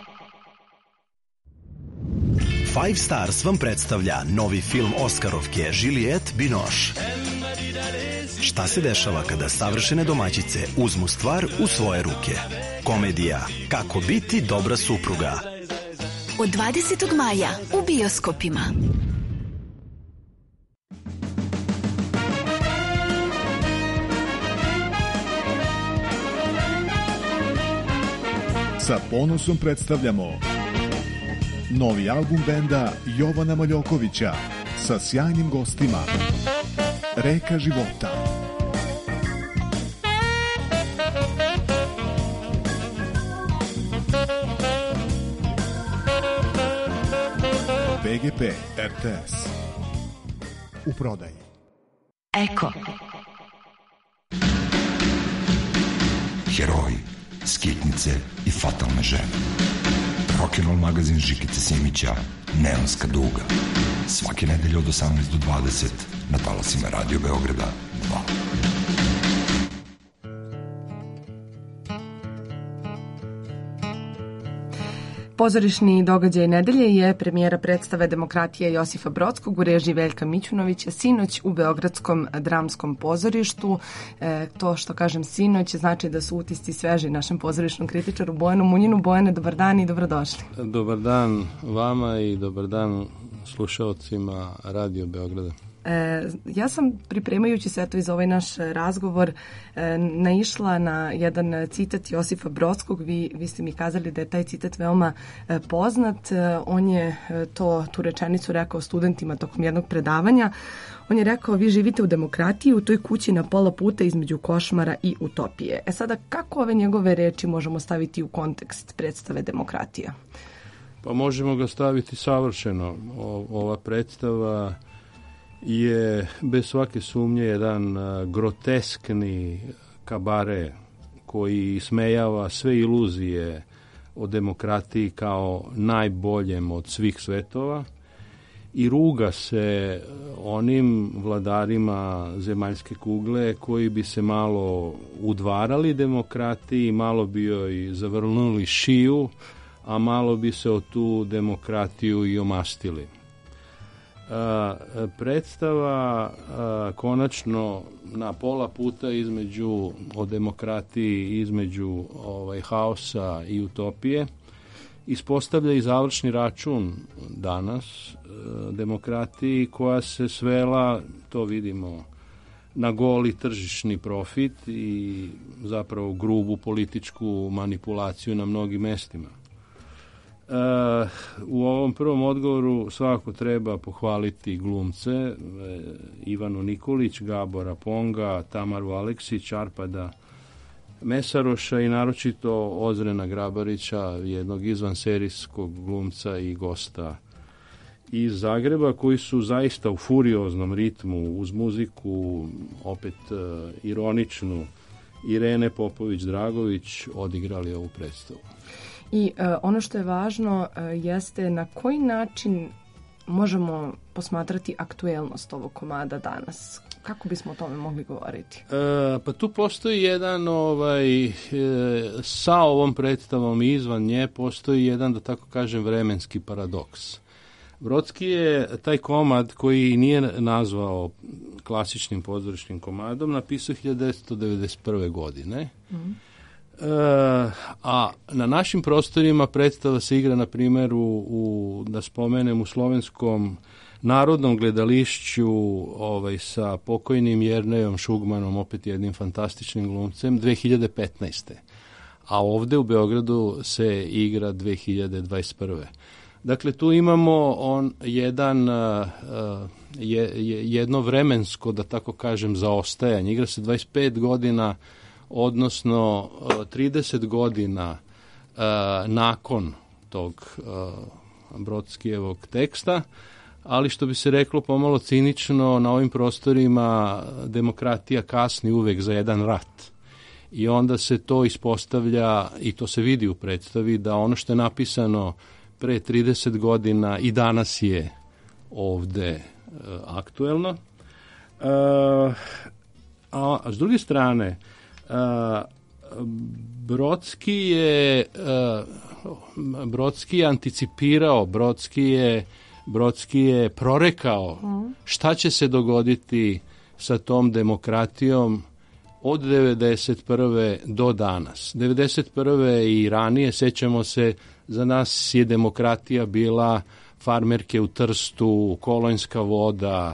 Five Stars vam predstavlja novi film Oskarovke Juliette Binoche. Šta se dešava kada savršene domaćice uzmu stvar u svoje ruke? Komedija Kako biti dobra supruga. Od 20. maja u bioskopima. Sa ponosom predstavljamo novi album benda Jovana Maljokovića sa sjajnim gostima Reka života. VGP RTS. U prodaji. Eko. Heroji, skitnice i fatalne žene. Rock'n'roll magazin Žikice Simića, Neonska duga. Svake nedelje od 18 do 20 na talasima Radio Beograda 2. Pozorišni događaj nedelje je premijera predstave Demokratija Josifa Brodskog u režiji Veljka Mićunovića sinoć u Beogradskom dramskom pozorištu. To što kažem sinoć znači da su utisci sveži našem pozorišnom kritičaru Bojanu Munjinu. Bojane, dobar dan i dobrodošli. Dobar dan vama i dobar dan slušalcima Radio Beograda. Ja sam pripremajući se za ovaj naš razgovor naišla na jedan citat Josifa Brodskog. Vi ste mi kazali da je taj citat veoma poznat. On je tu rečenicu rekao studentima tokom jednog predavanja. On je rekao: vi živite u demokratiji, u toj kući na pola puta između košmara i utopije. Sada, kako ove njegove reči možemo staviti u kontekst predstave Demokratija? Pa možemo ga staviti savršeno. Ova predstava je bez svake sumnje jedan groteskni kabare koji ismejava sve iluzije o demokratiji kao najboljem od svih svetova i ruga se onim vladarima zemaljske kugle koji bi se malo udvarali demokratiji, malo bi joj zavrnuli šiju, a malo bi se o tu demokratiju i omastili. Predstava konačno na pola puta o demokratiji, između haosa i utopije, ispostavlja i završni račun danas demokratiji koja se svela, to vidimo, na goli tržišni profit i zapravo grubu političku manipulaciju na mnogim mestima. U ovom prvom odgovoru svakako treba pohvaliti glumce Ivanu Nikolić, Gabora Ponga, Tamaru Aleksić, Arpada Mesaroša i naročito Ozrena Grabarića, jednog izvanserijskog glumca i gosta iz Zagreba, koji su zaista u furioznom ritmu uz muziku, opet ironičnu, Irene Popović-Dragović odigrali ovu predstavu. I ono što je važno jeste na koji način možemo posmatrati aktuelnost ovog komada danas. Kako bismo o tome mogli govoriti? Pa tu postoji jedan, sa ovom predstavom i izvan nje postoji jedan, da tako kažem, vremenski paradoks. Brodski je taj komad koji nije nazvao klasičnim pozorišnim komadom napisao 1991. godine. A na našim prostorima predstava se igra, na primjer, da spomenem, u Slovenskom narodnom gledališću sa pokojnim Jernejom Šugmanom, opet jednim fantastičnim glumcem, 2015. A ovde u Beogradu se igra 2021. Dakle, tu imamo jedno vremensko, da tako kažem, zaostajanje. Igra se 25 godina, odnosno 30 godina nakon tog Brodskijevog teksta, ali što bi se reklo pomalo cinično, na ovim prostorima demokratija kasni uvek za jedan rat. I onda se to ispostavlja, i to se vidi u predstavi, da ono što je napisano pre 30 godina i danas je ovde aktuelno. A s druge strane, Brodski je anticipirao, Brodski je prorekao šta će se dogoditi sa tom demokratijom od 1991. do danas. 1991. i ranije, sećamo se, za nas je demokratija bila farmerke u Trstu, kolonjska voda,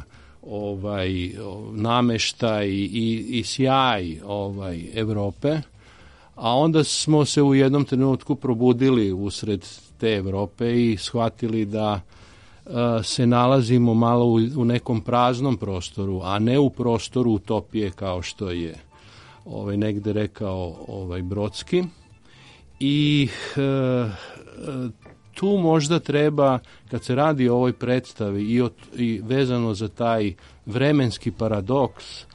nameštaj i sjaj Evrope, a onda smo se u jednom trenutku probudili usred te Evrope i shvatili da se nalazimo malo u nekom praznom prostoru, a ne u prostoru utopije, kao što je negde rekao Brodski. I tu možda treba, kad se radi o ovoj predstavi i vezano za taj vremenski paradoks,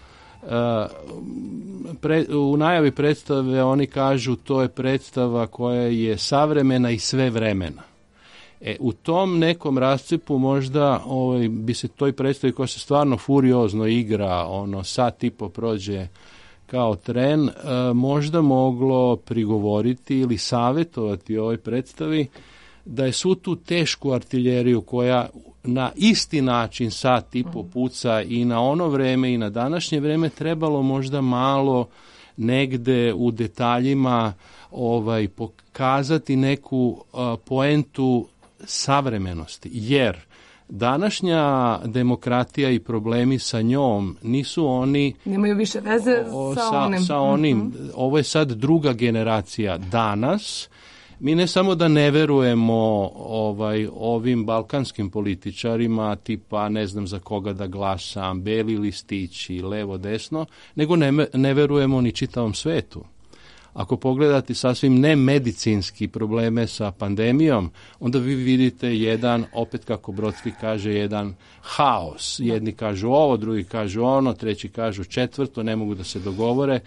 u najavi predstave oni kažu to je predstava koja je savremena i sve vremena. U tom nekom rascipu možda bi se toj predstavi koja se stvarno furiozno igra, sat i po prođe kao tren, možda moglo prigovoriti ili savjetovati ovoj predstavi da je svu tu tešku artiljeriju koja na isti način sat i po puca i na ono vreme i na današnje vreme trebalo možda malo negde u detaljima pokazati neku poentu savremenosti, jer današnja demokratija i problemi sa njom nisu oni... Nemaju više veze sa onim. Ovo je sad druga generacija danas. Mi ne samo da ne verujemo ovim balkanskim političarima, tipa ne znam za koga da glasam, beli listići, levo, desno, nego ne verujemo ni čitavom svetu. Ako pogledate sasvim nemedicinski probleme sa pandemijom, onda vi vidite jedan, opet kako Brodski kaže, jedan haos. Jedni kažu ovo, drugi kažu ono, treći kažu četvrto, ne mogu da se dogovore.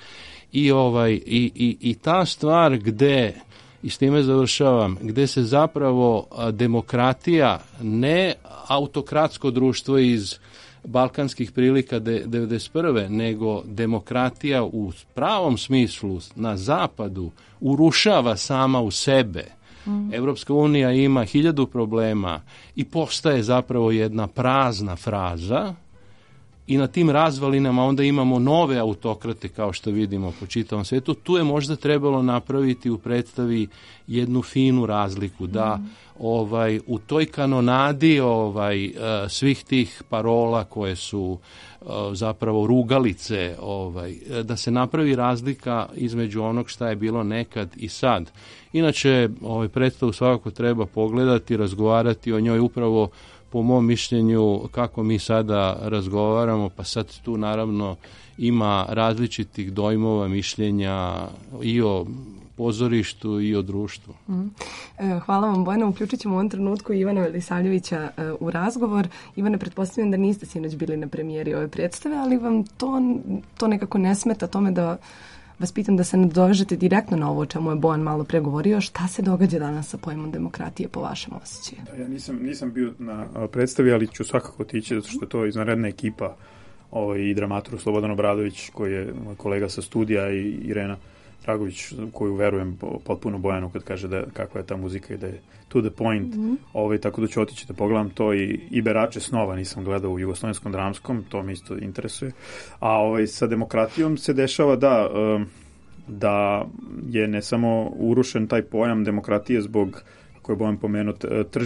I ta stvar gde, i s time završavam, gde se zapravo demokratija, ne autokratsko društvo iz balkanskih prilika 1991. nego demokratija u pravom smislu na zapadu urušava sama u sebe. Evropska unija ima 1000 problema i postaje zapravo jedna prazna fraza i na tim razvalinama onda imamo nove autokrate kao što vidimo po čitavom svijetu. Tu je možda trebalo napraviti u predstavi jednu finu razliku da u toj kanonadi svih tih parola koje su zapravo rugalice, da se napravi razlika između onog šta je bilo nekad i sad. Inače, predstavu svakako treba pogledati, razgovarati o njoj upravo po mom mišljenju kako mi sada razgovaramo, pa sad tu naravno ima različitih dojmova, mišljenja i o pozorištu i o društvu. Hvala vam, Bojana. Uključit ćemo u ovom trenutku Ivana Velisavljevića u razgovor. Ivane, pretpostavljam da niste sinoć bili na premijeri ove predstave, ali vam to nekako ne smeta tome da vas pitam da se nadovežete direktno na ovo o čemu je Bojan malo pre govorio. Šta se događa danas sa pojmom demokratije po vašem osjećaju? Ja nisam bio na predstavi, ali ću svakako otići zato što je to izvanredna ekipa i dramaturg Slobodan Obradović koji je moj kolega sa studija i Irena Dragović koju verujem potpuno Bojanu kad kaže da kakva je ta muzika i da je to the point. Tako da ću otići da pogledam to i Berače snova nisam gledao u Jugoslovenskom dramskom, to me isto interesuje. A sa demokratijom se dešava da je ne samo urušen taj pojam demokratije zbog, kako je Bojan pomenuo,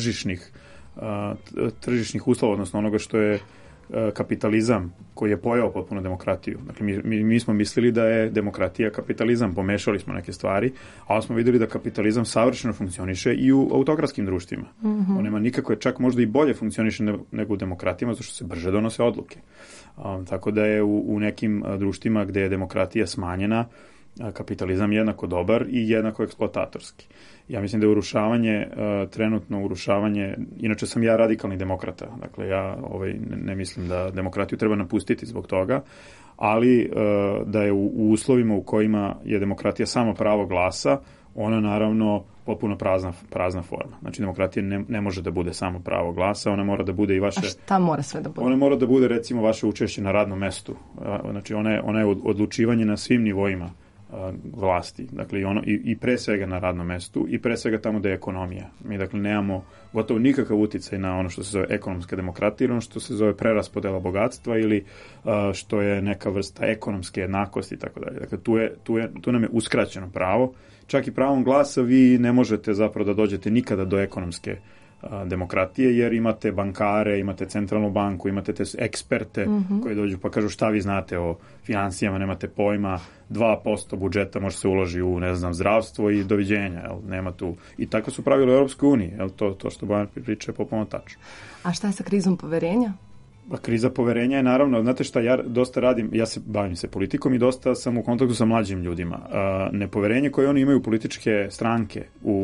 tržišnih uslova, odnosno onoga što je kapitalizam koji je pojao potpuno demokratiju. Dakle, mi smo mislili da je demokratija kapitalizam, pomešali smo neke stvari, a smo vidjeli da kapitalizam savršeno funkcioniše i u autokratskim društvima. On nema nikakve, čak možda i bolje funkcioniše nego u demokratijama, zato što se brže donose odluke. Tako da je u nekim društvima gde je demokratija smanjena, kapitalizam jednako dobar i jednako eksploatatorski. Ja mislim da je trenutno urušavanje, inače sam ja radikalni demokrata, dakle ja ne mislim da demokratiju treba napustiti zbog toga, ali da je u uslovima u kojima je demokratija samo pravo glasa, ona naravno potpuno prazna forma. Znači demokratija ne može da bude samo pravo glasa, ona mora da bude i vaše... A šta mora sve da bude? Ona mora da bude recimo vaše učešće na radnom mestu. Znači ona je odlučivanje na svim nivoima vlasti, dakle i pre svega na radnom mestu i pre svega tamo da je ekonomija. Mi dakle nemamo gotovo nikakav uticaj na ono što se zove ekonomska demokratija ili ono što se zove preraspodela bogatstva ili što je neka vrsta ekonomske jednakosti i tako dalje. Dakle tu nam je uskraćeno pravo. Čak i pravom glasa vi ne možete zapravo da dođete nikada do ekonomske demokratije, jer imate bankare, imate centralnu banku, imate te eksperte koji dođu pa kažu šta vi znate o financijama, nemate pojma, 2% budžeta može se uloži u, zdravstvo i doviđenja, nema tu. I tako su pravila u Europskoj uniji, to što Bojan priča je potpuno tačno. A šta je sa krizom poverenja? Pa kriza poverenja je naravno, znate šta, ja dosta radim, ja se bavim se politikom i dosta sam u kontaktu sa mlađim ljudima. Nepoverenje koje oni imaju u političke stranke,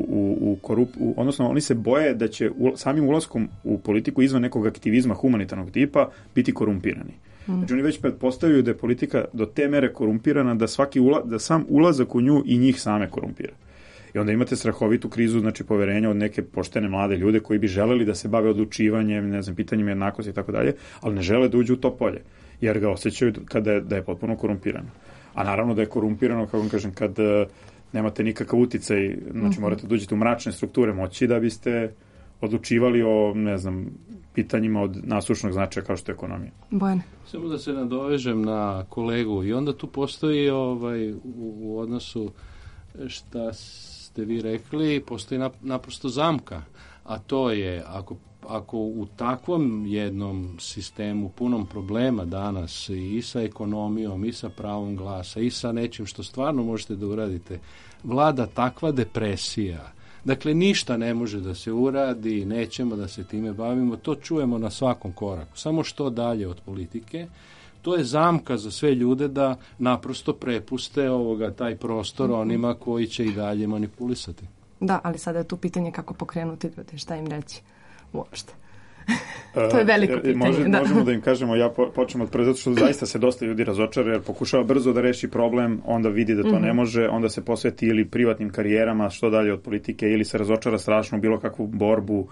odnosno oni se boje da će samim ulaskom u politiku izvan nekog aktivizma humanitarnog tipa biti korumpirani. Znači oni već pretpostavljaju da je politika do te mere korumpirana da sam ulazak u nju i njih same korumpira. I onda imate strahovitu krizu, znači poverenja od neke poštene mlade ljude koji bi želeli da se bave odlučivanjem, ne znam, pitanjima jednakosti i tako dalje, ali ne žele da uđu u to polje, jer ga osjećaju da je potpuno korumpirano. A naravno da je korumpirano, kako vam kažem, kad nemate nikakav uticaj, znači morate da uđete u mračne strukture moći da biste odlučivali o, ne znam, pitanjima od nasušnog značaja kao što je ekonomija. Bojane. Samo da se nadovežem na kolegu i onda tu postoji u odnosu šta ste vi rekli, postoji naprosto zamka, a to je ako u takvom jednom sistemu punom problema danas i sa ekonomijom, i sa pravom glasa, i sa nečim što stvarno možete da uradite, vlada takva depresija, dakle ništa ne može da se uradi, nećemo da se time bavimo, to čujemo na svakom koraku, samo što dalje od politike. To je zamka za sve ljude da naprosto prepuste taj prostor onima koji će i dalje manipulisati. Da, ali sada je tu pitanje kako pokrenuti ljude, šta im reći uopšte. To je veliko pitanje. Možemo da im kažemo, ja počnem od prve, zato što zaista se dosta ljudi razočara, jer pokušava brzo da reši problem, onda vidi da to ne može, onda se posveti ili privatnim karijerama, što dalje od politike, ili se razočara strašno bilo kakvu borbu,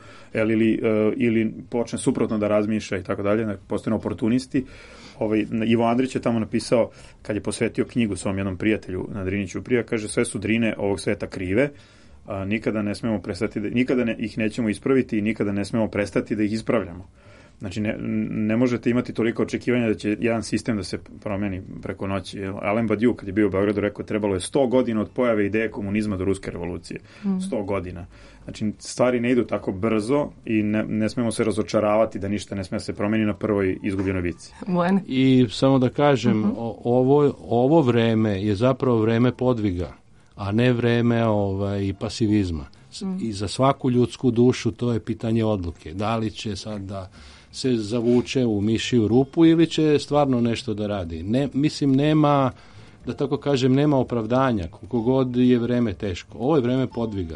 ili počne suprotno da razmišlja i tako dalje, postane oportunisti. Ivo Andrić je tamo napisao, kad je posvetio knjigu svom jednom prijatelju na Driniću prija, kaže, sve su drine ovog sveta krive, nikada ne smemo prestati, nikada ih nećemo ispraviti i nikada ne smemo prestati da ih ispravljamo. Znači, ne možete imati toliko očekivanja da će jedan sistem da se promeni preko noći. Alain Badiou, kad je bio u Beogradu, rekao, trebalo je 100 godina od pojave ideje komunizma do ruske revolucije. 100 godina. Znači, stvari ne idu tako brzo i ne smemo se razočaravati da ništa ne sme se promeni na prvoj izgubljenoj bici. I samo da kažem, ovo vreme je zapravo vreme podviga, a ne vreme pasivizma. I za svaku ljudsku dušu to je pitanje odluke. Da li će sad da se zavuče u mišiju rupu ili će stvarno nešto da radi. Mislim, nema, da tako kažem, nema opravdanja, koliko god je vreme teško. Ovo je vreme podviga.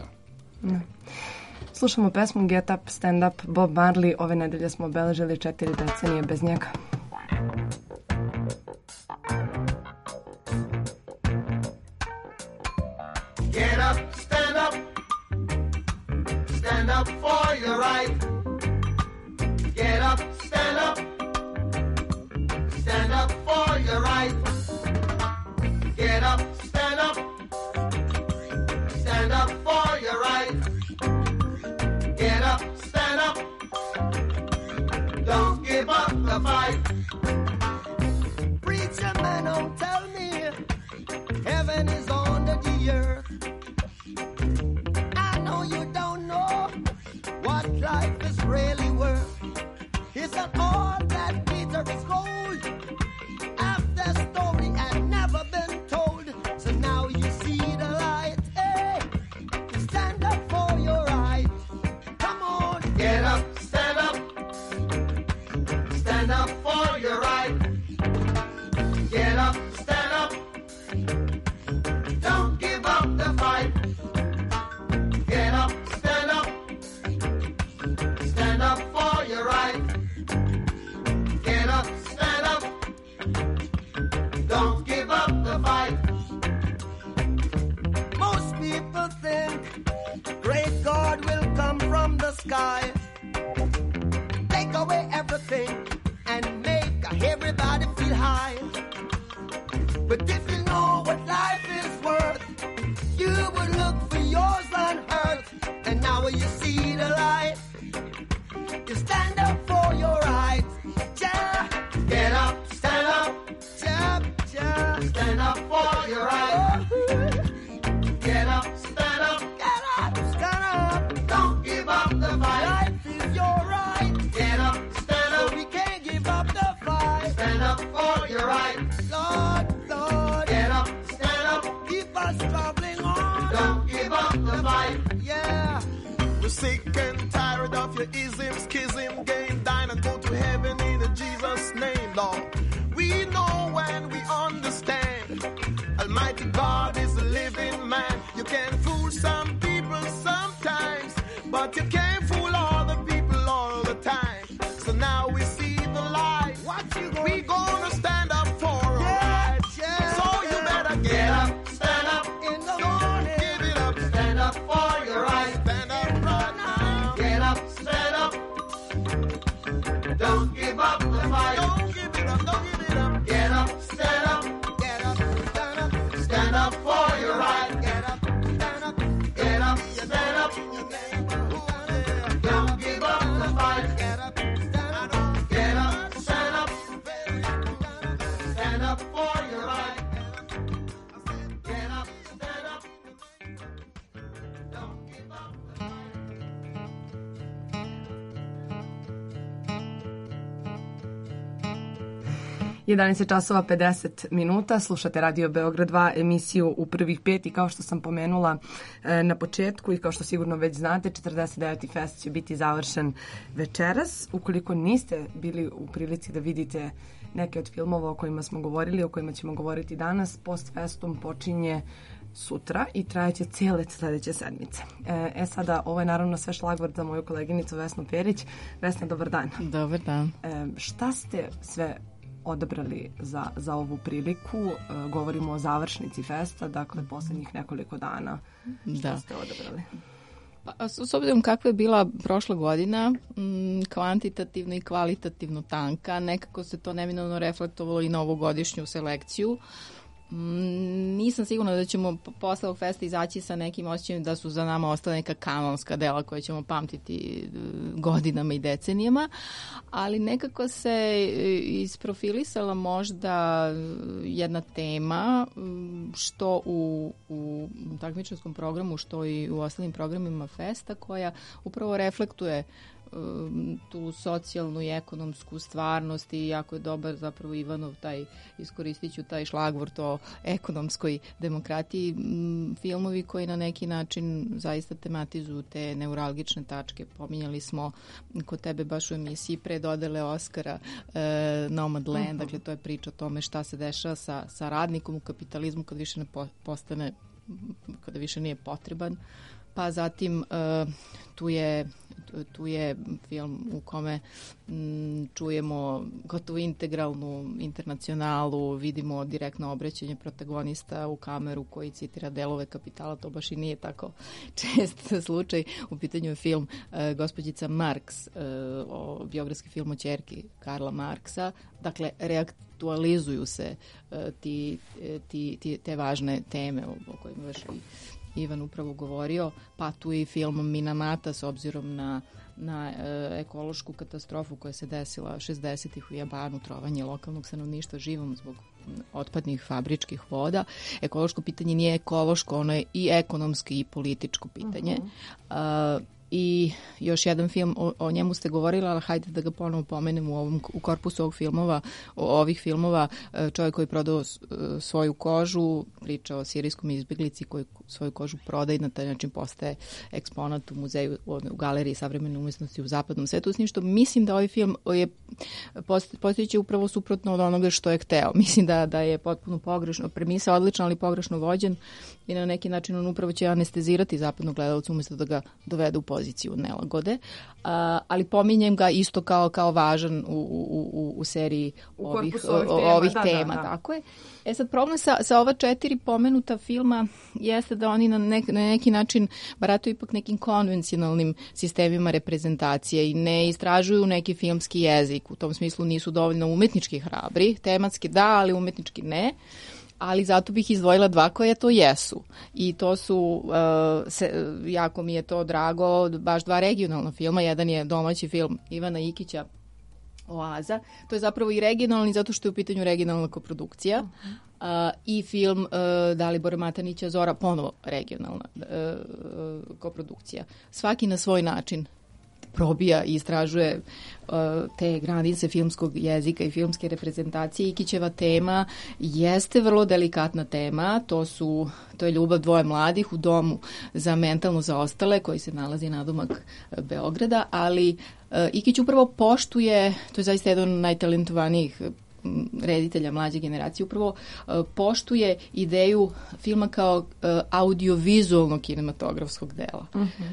Slušamo pesmu Get Up, Stand Up, Bob Marley. Ove nedelje smo obeležili 4 decenije bez njega. Get up, stand up, stand up for your right. Get up, stand up, stand up for your right. Get up, stand up, stand up for your right. Get up, stand up, don't give up the fight. Preacher man, don't tell me heaven is under the earth. You don't know what life is really worth. Isn't all that glitter is gold? Half the story had never been told. So now you see the light. Hey, stand up for your right. Come on, get up, stand up. Stand up for your right. Get up, stand up. Don't give up the fight. Get up, stand up, stand up for your right. Get up, stand up, don't give up the fight. Most people think great God will come from the sky, take away everything and make everybody feel high. But if you know what life is worth, you would look for yours on earth. And now when you see the light, you stand up for your rights. Yeah. Get up, stand up. Yeah, yeah. Stand up for your rights. Get up, stand up. Get up, stand up. Don't give up the fight. Life is your right. Get up, stand up. So we can't give up the fight. Stand up for your right. Lord, Lord. Get up, stand up. Keep us struggling on. Don't give up the fight. Yeah. We're sick and tired of your ism, schism, game, dynasty. gonna go to heaven in Jesus' name, Lord. We know and we understand. Almighty God is a living man. You can fool some people sometimes, but you can't fool all the people all the time. So now we see the light. We gonna stand up for our rights. So you better get up, stand up in the morning. Give it up, stand up for your rights. Stand up right now. Get up, stand up. Don't give up the fight. Don't give it up, don't give it up. Get up, stand up. Get up, stand up. Stand up for your right. Get up, stand up. Get up, stand up. Don't give up the fight. Get up, stand up. Get up, stand up. Stand up for your right. Get up, stand up. Don't give up the fight. 11 časova 50 minuta, slušate Radio Beograd 2, emisiju U prvih pet i kao što sam pomenula na početku i kao što sigurno već znate, 49. fest će biti završen večeras. Ukoliko niste bili u prilici da vidite neke od filmova o kojima smo govorili, o kojima ćemo govoriti danas, post-festum počinje sutra i trajeće cijele sledeće sedmice. Sada, ovo je naravno sve šlagvort za moju koleginicu Vesnu Perić. Vesna, dobar dan. Dobar dan. Šta ste sve odabrali za ovu priliku? Govorimo o završnici festa, dakle poslednjih nekoliko dana. Šta ste odabrali? Pa, s obzirom kakva je bila prošla godina, kvantitativno i kvalitativno tanka, nekako se to neminovno reflektovalo i na ovogodišnju selekciju. Nisam sigurna da ćemo posle ovog festa izaći sa nekim osjećajem da su za nama ostala neka kanonska dela koje ćemo pamtiti godinama i decenijama, ali nekako se isprofilisala možda jedna tema što u takmičarskom programu, što i u ostalim programima festa, koja upravo reflektuje tu socijalnu i ekonomsku stvarnost i jako je dobar zapravo Ivanov iskoristit ću taj šlagvort o ekonomskoj demokratiji, filmovi koji na neki način zaista tematizuju te neuralgične tačke. Pominjali smo kod tebe baš u emisiji pre dodele Oscara Nomadland, dakle to je priča o tome šta se dešava sa radnikom u kapitalizmu kad više ne postane, kada više nije potreban. Pa zatim tu je film u kome čujemo gotovo integralnu internacionalu, vidimo direktno obraćanje protagonista u kameru koji citira delove Kapitala, to baš i nije tako čest slučaj. U pitanju je film Gospođica Marks, biografski film o ćerki Karla Marksa. Dakle, reaktualizuju se te važne teme o kojima baš Ivan upravo govorio, pa tu i film Minamata s obzirom na ekološku katastrofu koja se desila 60-ih u Japanu, trovanje lokalnog stanovništva živom zbog otpadnih fabričkih voda. Ekološko pitanje nije ekološko, ono je i ekonomsko i političko pitanje. I još jedan film, o njemu ste govorili, ali hajde da ga ponovo pomenemo u korpusu ovih filmova. Čovjek koji prodao svoju kožu, priča o sirijskom izbjeglici koji svoju kožu prodaje i na taj način postaje eksponat u muzeju, u galeriji savremene umjetnosti u zapadnom svetu. S njim što mislim da ovaj film postojiće upravo suprotno od onoga što je hteo. Mislim da je potpuno pogrešno, premisa odlična, ali pogrešno vođen i na neki način on upravo će anestezirati zapadnog gledalca umjesto da ga dovede u poziciju nelagode, ali pominjem ga isto kao važan u seriji ovih tema. Tako je. Sad problem sa ova 4 pomenuta filma jeste da oni na neki način barataju ipak nekim konvencionalnim sistemima reprezentacije i ne istražuju neki filmski jezik. U tom smislu nisu dovoljno umetnički hrabri, tematski da, ali umetnički ne. Ali zato bih izdvojila 2 koje to jesu. I to su, jako mi je to drago, baš 2 regionalna filma. Jedan je domaći film Ivana Ikića, Oaza. To je zapravo i regionalni zato što je u pitanju regionalna koprodukcija. I film Dalibora Matanića Zora, ponovo regionalna koprodukcija. Svaki na svoj način probija i istražuje te granice filmskog jezika i filmske reprezentacije. Ikićeva tema jeste vrlo delikatna tema, to je ljubav dvoje mladih u domu za mentalno zaostale koji se nalazi nadomak Beograda, ali Ikić upravo poštuje, to je zaista jedan od najtalentovanijih reditelja mlađe generacije, upravo poštuje ideju filma kao audiovizualnog kinematografskog dela.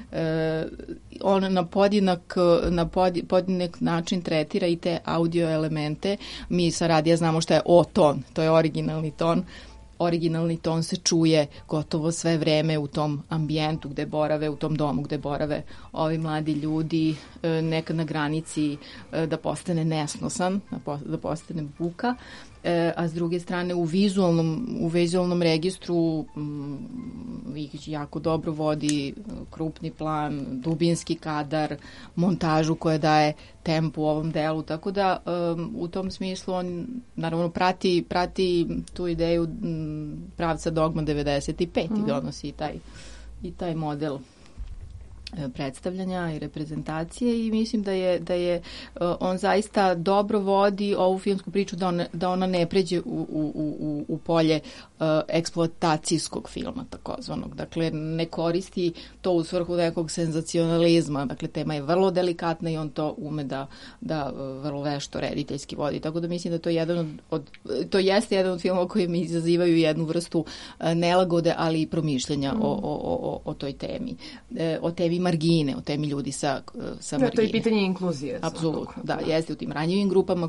On na podjednak način tretira i te audio elemente. Mi sa radija znamo šta je O-ton, to je originalni ton. Originalni ton se čuje gotovo sve vreme u tom ambijentu gde borave, u tom domu gde borave ovi mladi ljudi, nekad na granici da postane nesnosan, da postane buka, a s druge strane u vizualnom registru Ikić jako dobro vodi krupni plan, dubinski kadar, montažu koja daje tempo u ovom delu, tako da u tom smislu on naravno prati tu ideju pravca Dogma 95 i donosi i taj model predstavljanja i reprezentacije i mislim da je on zaista dobro vodi ovu filmsku priču da ona ne pređe u polje eksploatacijskog filma takozvanog. Dakle, ne koristi to u svrhu nekog senzacionalizma. Dakle, tema je vrlo delikatna i on to ume da vrlo vešto rediteljski vodi. Tako da mislim da to jeste jedan od filmova koji mi izazivaju jednu vrstu nelagode, ali i promišljanja o toj temi. O temi margine, o temi ljudi sa margine. To je pitanje inkluzije. Apsolutno, da, jeste u tim ranjivim grupama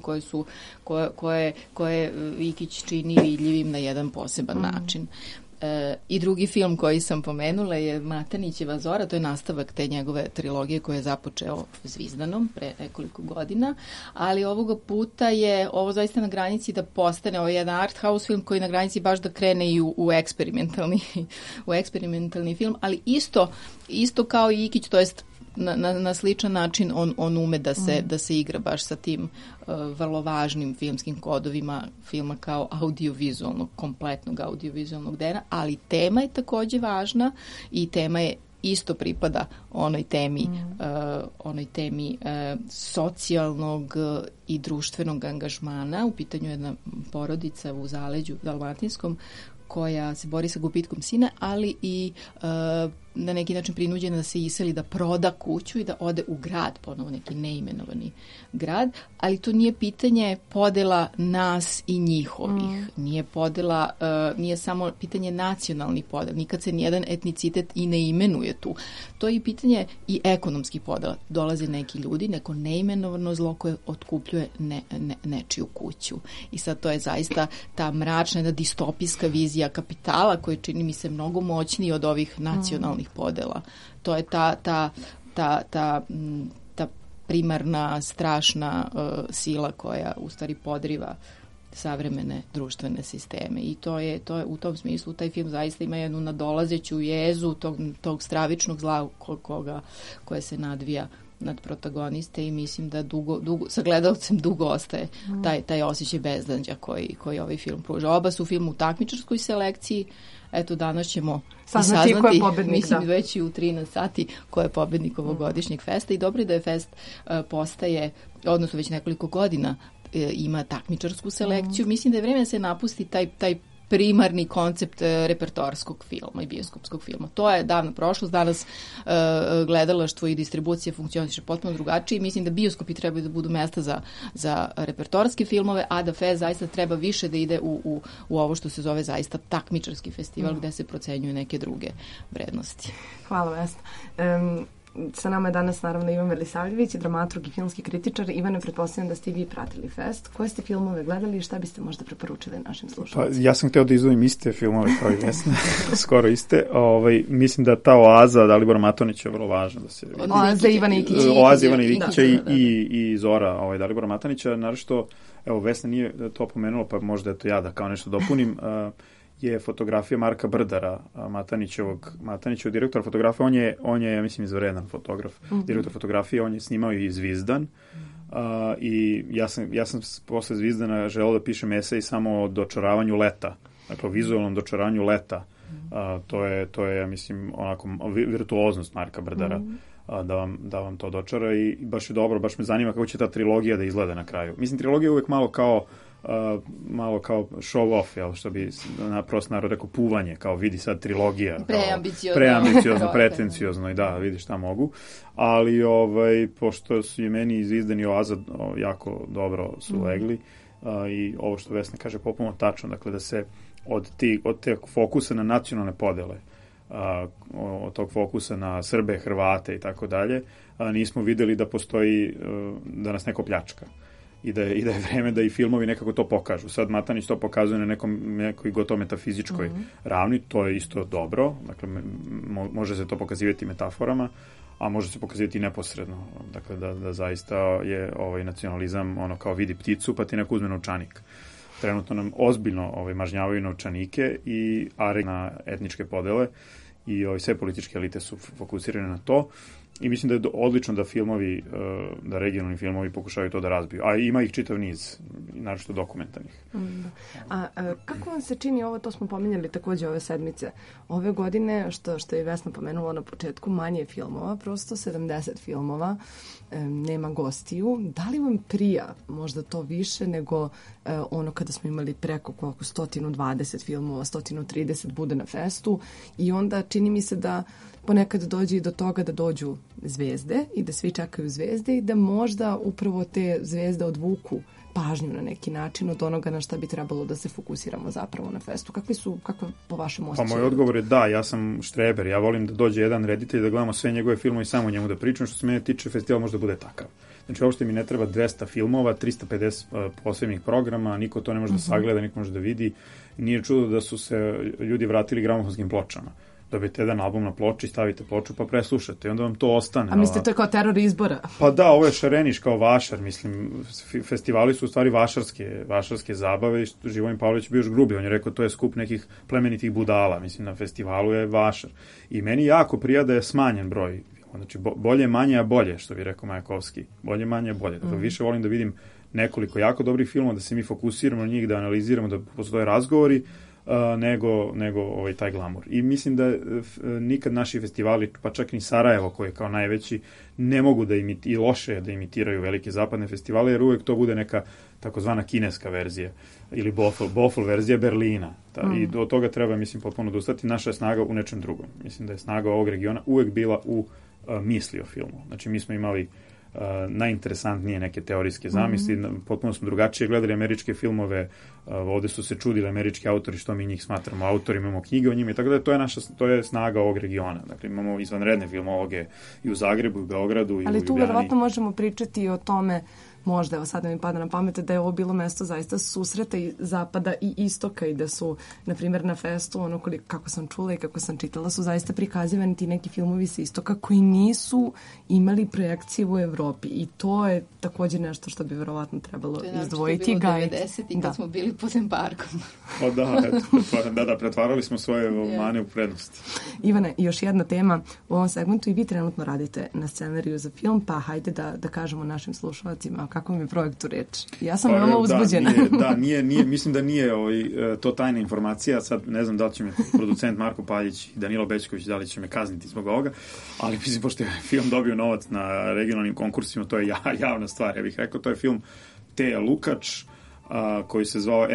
koje Ikić čini vidljivim na jedan poseban način. I drugi film koji sam pomenula je Matanićeva Zora, to je nastavak te njegove trilogije koje je započeo Zvizdanom pre nekoliko godina, ali ovoga puta je ovo zaista na granici da postane ovo jedan art house film koji je na granici baš da krene i u eksperimentalni film, ali isto kao i Ikić, to jest na sličan način on ume da se igra baš sa tim vrlo važnim filmskim kodovima filma kao kompletnog audiovizualnog dela, ali tema je takođe važna i tema je isto pripada onoj temi socijalnog i društvenog angažmana. U pitanju je jedna porodica u zaleđu dalmatinskom koja se bori sa gubitkom sina, ali i na neki način prinuđena da se iseli, da proda kuću i da ode u grad, ponovo neki neimenovani grad, ali to nije pitanje podela nas i njihovih. Nije samo pitanje nacionalnih podela, nikad se nijedan etnicitet i ne imenuje tu. To je i pitanje i ekonomskih podela. Dolaze neki ljudi, neko neimenovano zlo koje otkupljuje nečiju kuću. I sad to je zaista ta mračna, jedna distopijska vizija kapitala koja čini mi se mnogo moćniji od ovih nacionalnih podela. To je ta primarna, strašna sila koja u stvari podriva savremene društvene sisteme. I to je u tom smislu taj film zaista ima jednu nadolazeću jezu tog stravičnog zla koje se nadvija nad protagoniste i mislim da sa gledalcem dugo ostaje taj osjećaj bezdanđa koji ovaj film pruža. Oba su film u takmičarskoj selekciji. Eto, danas ćemo saznati ko je pobednik, mislim već i u 13 sati ko je pobednik ovogodišnjeg festa i dobro je da je fest postaje, odnosno već nekoliko godina ima takmičarsku selekciju. Mislim da je vreme da se napusti taj primarni koncept repertoarskog filma i bioskopskog filma. To je davna prošlost, danas gledalaštvo i distribucija funkcioniše potpuno drugačije i mislim da bioskopi trebaju da budu mesta za repertoarske filmove, a da fest zaista treba više da ide u ovo što se zove zaista takmičarski festival gde se procenjuju neke druge vrednosti. Hvala, Vesna. Sa nama je danas naravno Ivan Velisavljević, dramaturg i filmski kritičar. Ivane, pretpostavljam da ste i vi pratili fest. Koje ste filmove gledali i šta biste možda preporučili našim slušalcima? Pa, ja sam hteo da izdvojim iste filmove kao i Vesna, skoro iste. Mislim da ta oaza Dalibora Matanića je vrlo važna da se vidi. Oaza Ivana Ikića. Oaza Ivana Ikića i Zora Dalibora Matanića. Naravno, evo, Vesna nije to pomenula, pa možda eto ja da kao nešto dopunim. Je fotografija Marka Brdara, Matanićevog direktora fotografije. On je, ja mislim, izvredan fotograf, direktor fotografije. On je snimao i Zvizdan. I ja sam posle Zvizdana želeo da pišem esej samo o dočaravanju leta. Dakle, o vizualnom dočaravanju leta To je, ja mislim, onako virtuoznost Marka Brdara, da vam to dočara i baš je dobro, baš me zanima kako će ta trilogija da izgleda na kraju. Mislim, trilogija je uvek malo kao show off, jel, što bi na prost narod rekao puvanje, kao vidi sad trilogija. Preambiciozno, pretenciozno i da, vidi šta mogu. Ali, pošto su i meni iz Izdani Oaza jako dobro su legli, i ovo što Vesna kaže popuno tačno, dakle da se od te fokusa na nacionalne podele, od tog fokusa na Srbe, Hrvate i tako dalje, nismo videli da postoji, da nas neko pljačka. I da je vreme da i filmovi nekako to pokažu. Sad Matanić to pokazuje na nekoj gotovo metafizičkoj ravni, to je isto dobro, dakle može se to pokazivati metaforama, a može se pokazivati neposredno. Dakle, da zaista je nacionalizam ono kao vidi pticu pa ti neko uzme novčanik. Trenutno nam ozbiljno mažnjavaju novčanike i na etničke podele i sve političke elite su fokusirane na to. I mislim da je odlično da filmovi, da regionalni filmovi pokušavaju to da razbiju. A ima ih čitav niz, naročito dokumentarnih. A kako vam se čini ovo, to smo pominjali takođe ove sedmice, ove godine, što je Vesna pomenula na početku, manje filmova, prosto 70 filmova, nema gostiju. Da li vam prija možda to više nego ono kada smo imali preko 120 filmova, 130 bude na festu i onda čini mi se da ponekad dođe i do toga da dođu zvezde i da svi čekaju zvezde i da možda upravo te zvezde odvuku pažnju na neki način od onoga na šta bi trebalo da se fokusiramo zapravo na festu. Kakve po vašem osjećaju? Pa moj odgovor je da, ja sam štreber, ja volim da dođe jedan reditelj da gledamo sve njegove filmove i samo njemu da pričam, što se mene tiče festival možda bude takav. Znači, uopšte mi ne treba 200 filmova, 350 posebnih programa, niko to ne može da sagleda, niko može da vidi. Nije čudo da su se ljudi vratili gramofonskim pločama. Dobijete jedan album na ploči, stavite ploču pa preslušate i onda vam to ostane. A mislite to je kao teror izbora? Pa da, ovo je šareniš kao vašar, mislim, festivali su u stvari vašarske zabave i Živojin Pavlović bio još grubi, on je rekao to je skup nekih plemenitih budala, mislim na festivalu je vašar. I meni jako prija da je smanjen broj, znači bolje manje, a bolje, što bi rekao Majakovski, bolje manje, a bolje. Dakle, više volim da vidim nekoliko jako dobrih filmova, da se mi fokusiramo na njih, da analiziramo, da postoje razgovori, nego taj glamur. I mislim da nikad naši festivali, pa čak ni Sarajevo koji je kao najveći, ne mogu da i loše da imitiraju velike zapadne festivale, jer uvek to bude neka takozvana kineska verzija ili Boffel verzija Berlina. I do toga treba, mislim, potpuno dostati. Naša je snaga u nečem drugom. Mislim da je snaga ovog regiona uvek bila u misli o filmu. Znači, mi smo imali najinteresantnije neke teorijske zamisli, potpuno smo drugačije gledali američke filmove, ovde su se čudili američki autori što mi njih smatramo autorima, imamo knjige o njima i tako da to je snaga ovog regiona. Dakle, imamo izvanredne filmologe i u Zagrebu, i u Beogradu, i u Ljubljani. Ali tu verovatno možemo pričati o tome, možda, evo sad mi pada na pamet, da je ovo bilo mesto zaista susreta i zapada i istoka i da su, na primjer, na festu, kako sam čula i kako sam čitala, su zaista prikazivani ti neki filmovi sa istoka koji nisu imali projekcije u Evropi i to je također nešto što bi verovatno trebalo izdvojiti. To je bilo 90-ih kad smo bili po Zemparkom. O da, pretvarali smo svoje mane u prednost. Ivane, još jedna tema u ovom segmentu i vi trenutno radite na scenariju za film, pa hajde da kažemo našim slušalacima kako mi je projektu reč. Ja sam veoma uzbuđena. Nije, mislim da nije to tajna informacija. Sad ne znam da li će me producent Marko Paljić i Danilo Bećković da li će me kazniti zbog ovoga, ali mislim pošto je film dobio novac na regionalnim konkursima, to je javna stvar. Ja bih rekao, to je film Teja Lukač, koji se zvao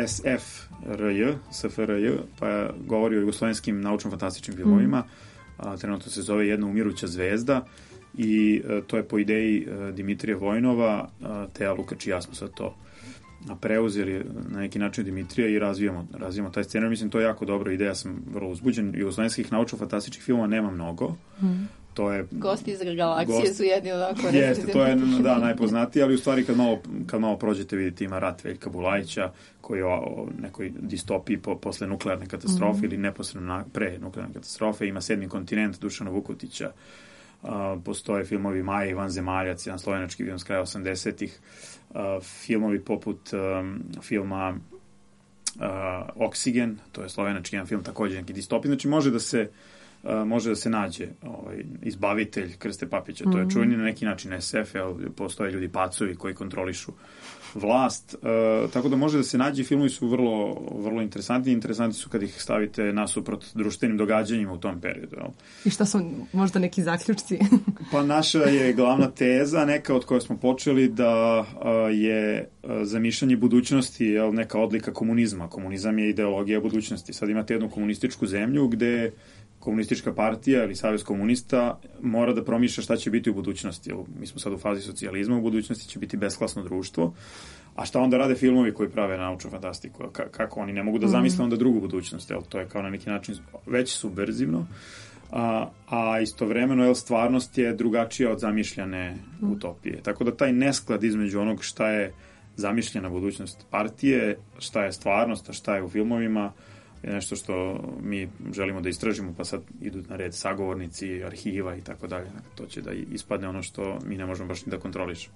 SFRJ, pa govori o jugoslovenskim naučno-fantastičnim filmovima. Trenutno se zove Jedna umiruća zvezda i to je po ideji Dimitrija Vojnova. Teja Lukač i ja smo sad to preuzeli na neki način Dimitrija i razvijamo taj scenar. Mislim, to je jako dobra ideja, sam vrlo uzbuđen. Jugoslovenskih naučno-fantastičnih filmova nema mnogo. To je Gosti iz galaksije su jedni onako jeste, to je najpoznatiji, ali u stvari kad malo prođete vidite ima Rat Veljka Bulajića koji je o nekoj distopiji posle nuklearne katastrofe ili neposredno pre nuklearne katastrofe, ima Sedmi kontinent Dušana Vukotića, postoje filmovi Maja i Vanzemaljac, jedan slovenački film s kraja 80-ih, filmovi poput filma Oksigen, to je slovenački jedan film također neki distopij, znači može može da se nađe izbavitelj Krste Papića. To je čuveni na neki način SF, postoje ljudi pacovi koji kontrolišu vlast, tako da može da se nađe. Filmovi su vrlo, vrlo interesantni. Interesantni su kad ih stavite nasuprot društvenim događanjima u tom periodu. I šta su možda neki zaključci? Pa naša je glavna teza, neka od koje smo počeli, da je zamišljanje budućnosti neka odlika komunizma. Komunizam je ideologija budućnosti. Sad imate jednu komunističku zemlju gde komunistička partija ili savez komunista mora da promišlja šta će biti u budućnosti. Mi smo sad u fazi socijalizma, u budućnosti će biti besklasno društvo. A šta onda rade filmovi koji prave naučnu fantastiku? Kako oni ne mogu da zamisle onda drugu budućnost? To je kao na neki način već subverzivno, a istovremeno stvarnost je drugačija od zamišljene utopije. Tako da taj nesklad između onog šta je zamišljena budućnost partije, šta je stvarnost, a šta je u filmovima, je nešto što mi želimo da istražimo, pa sad idu na red sagovornici, arhiva i tako dalje. To će da ispadne ono što mi ne možemo baš ni da kontrolišemo.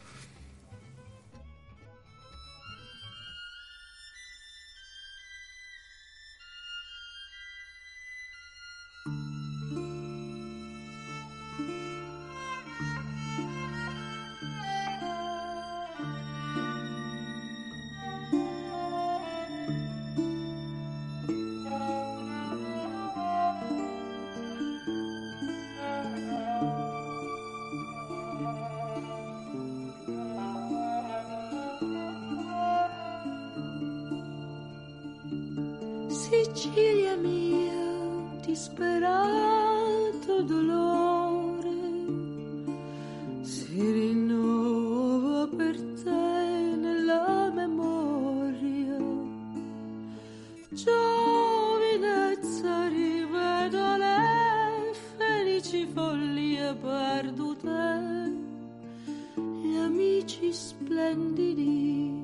Sicilia mia, disperato dolore si rinnova per te nella memoria. Giovinezza rivedo le felici follie perdute, gli amici splendidi,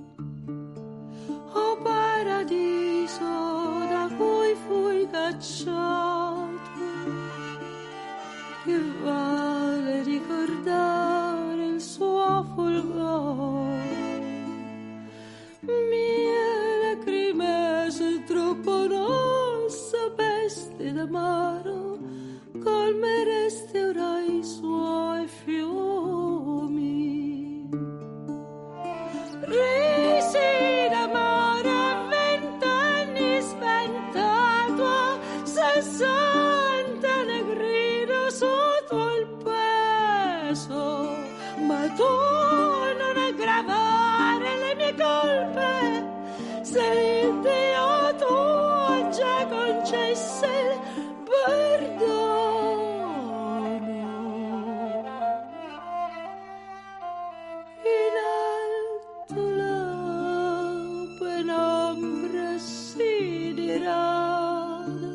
o paradiso da cui fui cacciato, che vale ricordare il suo fulgore. Mie lacrime se troppo non sapeste d'amaro, colmereste ora i suoi fiumi. Risi d'amore a 20 anni sventato, 60 negrino sotto il peso, ma tu non aggravare le mie colpe, se il Dio tuo già concesse il perdono. In alto la penombra si dirada,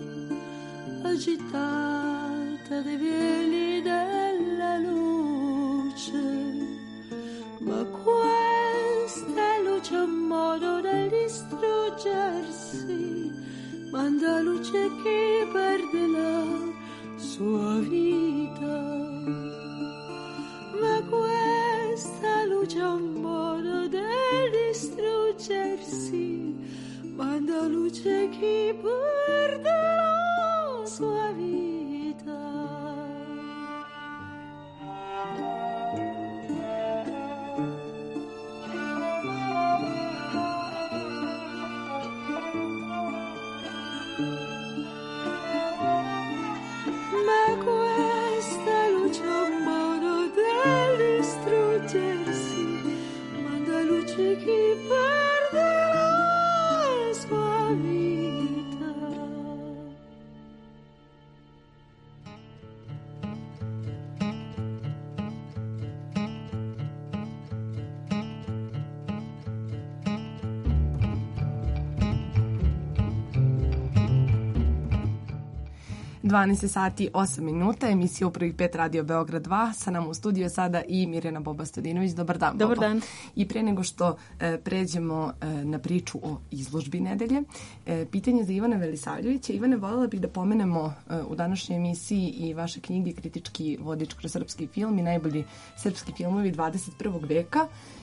agitata dai veli della luce, ma questa luce è un modo di distruggersi, manda luce che perde la sua vita. Ma questa luce è un modo di distruggersi, manda luce che perde la sua vita. Ma questa luce è un modo di distruggersi, manda luce che perde la sua vita. sati 8 minuta, emisija u prvih 5 Radio Beograd 2. Sa nama u studiju je sada i Mirjana Boba-Stodinović. Dobar dan, Bobo. Dobar dan. I pre nego što pređemo na priču o izložbi nedelje, pitanje za Ivana Velisavljevića. Ivane, voljela bih da pomenemo u današnjoj emisiji i vaše knjige Kritički vodič kroz srpski film i najbolji srpski filmovi 21. veka.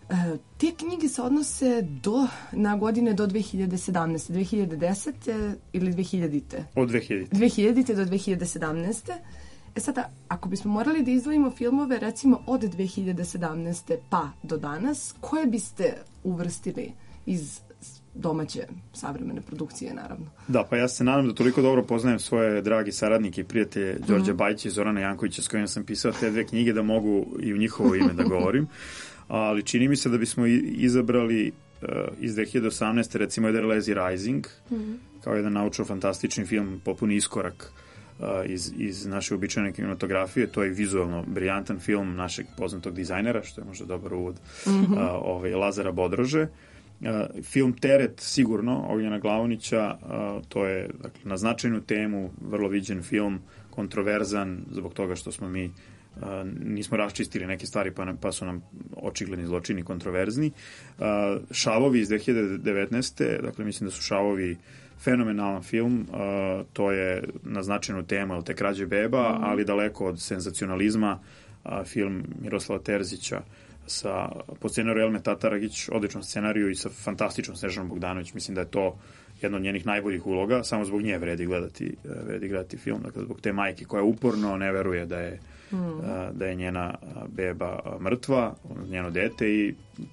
Te knjige se odnose na godine do 2017. 2010. ili 2000. Od 2000. 2000. do 2017. Sada, ako bismo morali da izdvojimo filmove, recimo od 2017. pa do danas, koje biste uvrstili iz domaće savremene produkcije, naravno? Da, pa ja se nadam da toliko dobro poznajem svoje dragi saradnike i prijatelje Đorđa Bajića i Zorana Jankovića s kojima sam pisao te dve knjige da mogu i u njihovo ime da govorim. Ali čini mi se da bismo izabrali iz 2018. recimo Eder Lazy Rising, kao jedan naučno-fantastični film, popuni iskorak iz naše uobičajene kinematografije. To je vizualno briljantan film našeg poznatog dizajnera, što je možda dobar uvod, Lazara Bodrože. Film Teret, sigurno, Ognjena Glavonića, to je dakle, na značajnu temu, vrlo viđen film, kontroverzan, zbog toga što smo mi nismo raščistili neke stvari pa su nam očigledni zločini kontroverzni. Šavovi iz 2019. Dakle, mislim da su Šavovi fenomenalan film, to je na značajnu temu te krađe beba, ali daleko od senzacionalizma, film Miroslava Terzića po scenariju Elme Tataragić, odličnom scenariju i sa fantastičnom Snežanom Bogdanović. Mislim da je to jedna od njenih najboljih uloga, samo zbog nje vredi gledati film, dakle zbog te majke koja uporno ne veruje da je njena beba mrtva, njeno dete, i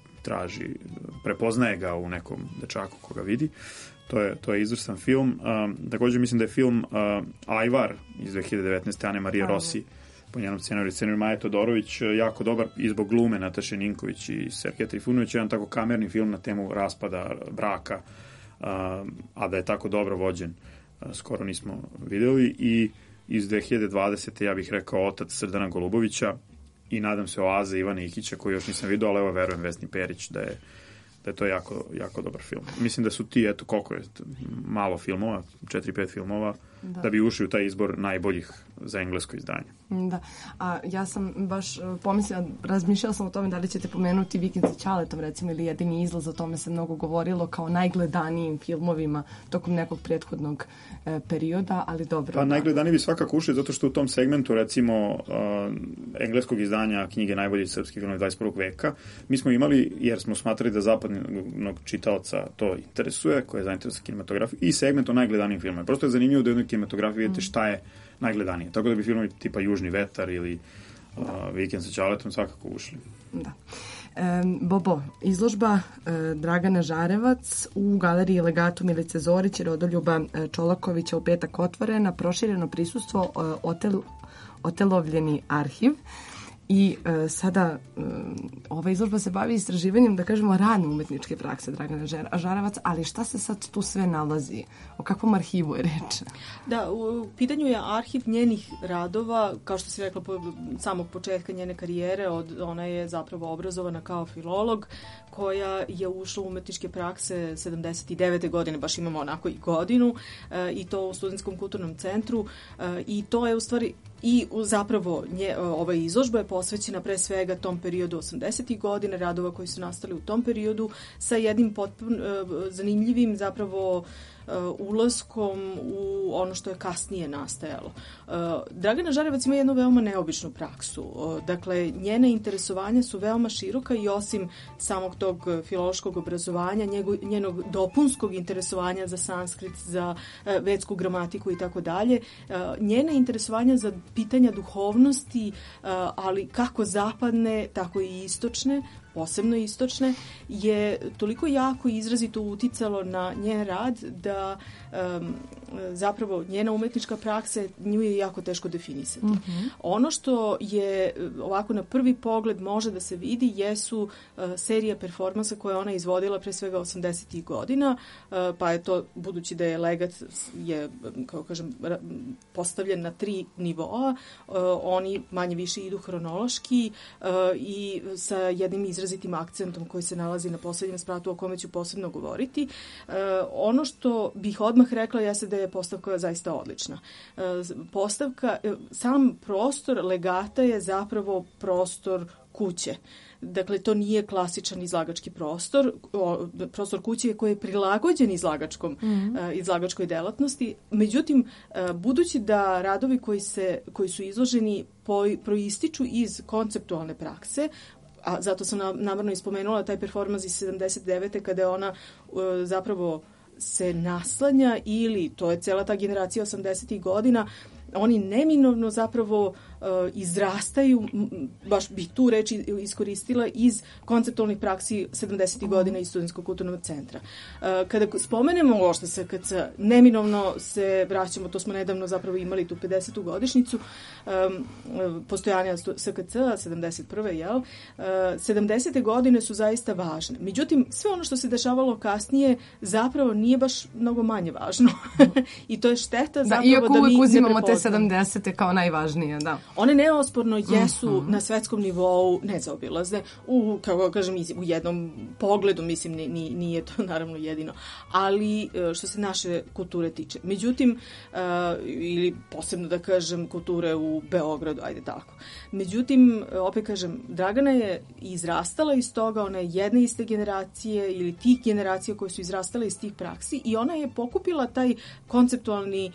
prepoznaje ga u nekom dečaku koga vidi. To je izvrstan film. Također mislim da je film Ajvar iz 2019. Ane Marije Rossi, po njenom scenariju Maje Todorović, jako dobar i zbog glume Nataše Ninković i Sergeja Trifunovića, jedan tako kamerni film na temu raspada braka, a da je tako dobro vođen, skoro nismo videli. I iz 2020. ja bih rekao Otac Srdana Golubovića i nadam se Oaza Ivana Ikića, koju još nisam vidio, ali evo verujem Vesni Perić da je to jako, jako dobar film. Mislim da su ti, koliko je malo filmova, 4-5 filmova, da bi ušli u taj izbor najboljih za englesko izdanje. Da, a ja sam baš razmišljala sam o tome da li ćete pomenuti Vikend sa Ćaletom, recimo, ili Jedini izlaz, o tome se mnogo govorilo kao najgledanijim filmovima tokom nekog prethodnog perioda, ali dobro. Pa najgledaniji bi svakako ušli, zato što u tom segmentu, recimo, engleskog izdanja knjige najboljih srpskih filmova 21. veka, mi smo imali, jer smo smatrali da zapadnog čitaoca to interesuje, koji je zainteresovan kinematografiju, i segment o najgledanijim filmima. Prosto je zanimljivo da u jednoj kinematografiji vidite šta je najgledanije. Tako da bi filmovi tipa Južni vetar ili Vikend sa Ćaletom svakako ušli. Da. Bobo, izložba Dragana Žarevac u galeriji Legato Milice Zorić i Rodoljuba Čolakovića u petak otvorena, prošireno prisustvo Otelovljeni arhiv. I sada ova izložba se bavi istraživanjem, da kažemo, rane umetničke prakse Dragana Žarevac, ali šta se sad tu sve nalazi? O kakvom arhivu je reč? Da, u pitanju je arhiv njenih radova, kao što si rekla, samog početka njene karijere, ona je zapravo obrazovana kao filolog, koja je ušla u umetničke prakse 79. godine, baš imamo onako i godinu, i to u Studentskom kulturnom centru, i to je u stvari i zapravo ova izložba je posvećena pre svega tom periodu 80. godina, radova koji su nastali u tom periodu, sa jednim zanimljivim zapravo ulaskom u ono što je kasnije nastajalo. Dragana Žarevac ima jednu veoma neobičnu praksu. Dakle, njene interesovanja su veoma široka i osim samog tog filološkog obrazovanja, njenog dopunskog interesovanja za sanskrit, za vedsku gramatiku i tako dalje, njene interesovanja za pitanja duhovnosti, ali kako zapadne, tako i istočne, posebno istočne, je toliko jako i izrazito uticalo na njen rad da zapravo njena umetnička praksa, nju je jako teško definisati. Ono što je ovako na prvi pogled može da se vidi jesu serija performansa koje ona izvodila pre svega 80. godina, pa je to, budući da je legat kao kažem, postavljen na 3 nivoa, oni manje više idu hronološki i sa jednim izrazitim akcentom koji se nalazi na poslednjem spratu, o kome ću posebno govoriti. Ono što bih odmah rekla jeste da je postavka zaista odlična. Sam prostor legata je zapravo prostor kuće. Dakle, to nije klasičan izlagački prostor. Prostor kuće koji je prilagođen izlagačkoj delatnosti. Međutim, budući da radovi koji su izloženi proističu iz konceptualne prakse, a zato sam namerno ispomenula taj performans iz 79. kada je ona zapravo se naslanja, ili to je cela ta generacija 80. godina, oni neminovno zapravo izrastaju, baš bih tu reč iskoristila, iz konceptualnih praksi 70. godina iz Studentskog kulturnog centra. Kada spomenemo uopšte SKC, neminovno se vraćamo, to smo nedavno zapravo imali tu 50. godišnicu postojanja SKC, 71. jel? 70. godine su zaista važne. Međutim, sve ono što se dešavalo kasnije zapravo nije baš mnogo manje važno. I to je šteta zapravo iako da mi uvijek uzimamo ne te 70. kao najvažnije, da. One neosporno jesu na svetskom nivou nezaobilazne, kako kažem, u jednom pogledu, mislim, nije to naravno jedino, ali što se naše kulture tiče. Međutim, ili posebno da kažem kulture u Beogradu, ajde tako. Međutim, opet kažem, Dragana je izrastala iz toga, ona je jedna iste generacije ili tih generacija koje su izrastale iz tih praksi i ona je pokupila taj konceptualni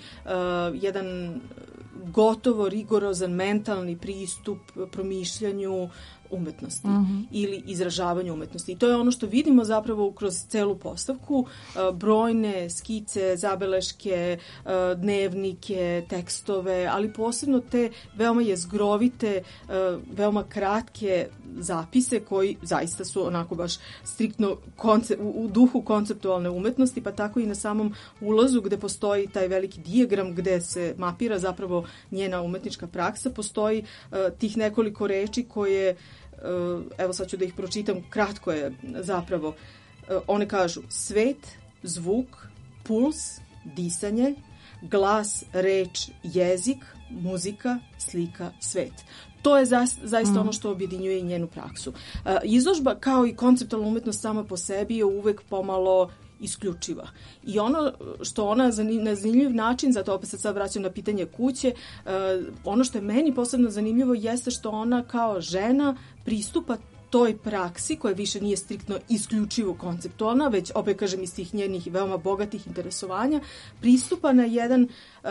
jedan gotovo rigorozan mentalni pristup promišljanju umetnosti ili izražavanju umetnosti. I to je ono što vidimo zapravo kroz celu postavku, brojne skice, zabeleške, dnevnike, tekstove, ali posebno te veoma jezgrovite, veoma kratke zapise koji zaista su onako baš striktno u duhu konceptualne umetnosti, pa tako i na samom ulazu gde postoji taj veliki dijagram gde se mapira zapravo njena umetnička praksa, postoji tih nekoliko reči koje, evo sad ću da ih pročitam, kratko je zapravo, one kažu svet, zvuk, puls, disanje, glas, reč, jezik, muzika, slika, svet. To je zaista ono što objedinjuje i njenu praksu. Izložba kao i konceptualna umetnost sama po sebi je uvek pomalo isključiva. I ono što ona na zanimljiv način, zato opet sad vraćam na pitanje kuće, ono što je meni posebno zanimljivo jeste što ona kao žena pristupa toj praksi koja više nije striktno isključivo konceptualna, već opet kažem iz tih njenih veoma bogatih interesovanja, pristupa na jedan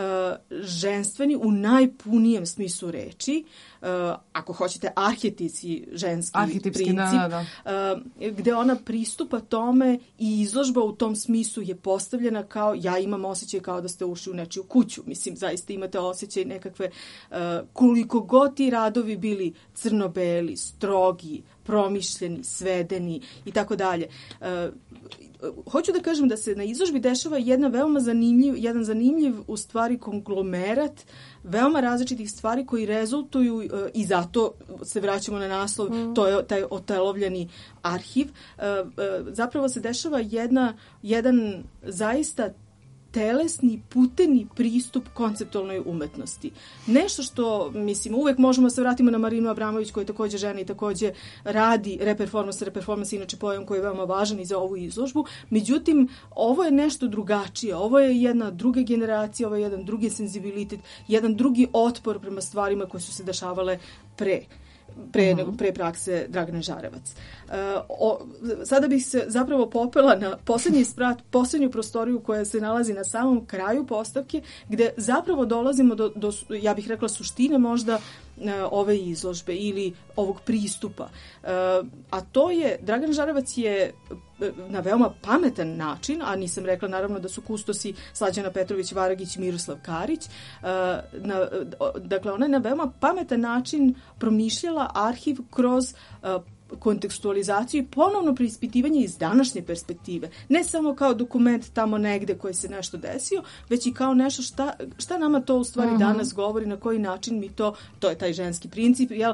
ženstveni u najpunijem smislu reči, ako hoćete arhetipski ženski princip, da. Gde ona pristupa tome i izložba u tom smislu je postavljena kao, ja imam osjećaj kao da ste ušli u nečiju kuću, mislim, zaista imate osjećaj nekakve, koliko god ti radovi bili crno-beli, strogi, promišljeni, svedeni i tako dalje. Hoću da kažem da se na izložbi dešava jedan zanimljiv u stvari konglomerat veoma različitih stvari koji rezultuju i zato se vraćamo na naslov, to je taj otelovljeni arhiv. Zapravo se dešava jedan zaista telesni, puteni pristup konceptualnoj umetnosti. Nešto što, mislim, uvek možemo da se vratimo na Marinu Abramović, koja je takođe žena i takođe radi reperformans. Reperformans je inače pojam koji je veoma važan i za ovu izložbu. Međutim, ovo je nešto drugačije. Ovo je jedna druga generacija, ovo je jedan drugi senzibilitet, jedan drugi otpor prema stvarima koje su se dešavale pre prakse Dragane Žarevac. Sada bih se zapravo popela na poslednju prostoriju koja se nalazi na samom kraju postavke, gde zapravo dolazimo do ja bih rekla, suštine možda ove izložbe ili ovog pristupa. A to je, Dragan Žarevac je na veoma pametan način, a nisam rekla naravno da su kustosi Slađana Petrović Varagić i Miroslav Karić, dakle ona je na veoma pametan način promišljala arhiv kroz kontekstualizaciju i ponovno preispitivanje iz današnje perspektive. Ne samo kao dokument tamo negde koji se nešto desio, već i kao nešto šta nama to u stvari danas govori, na koji način mi to je taj ženski princip, jel,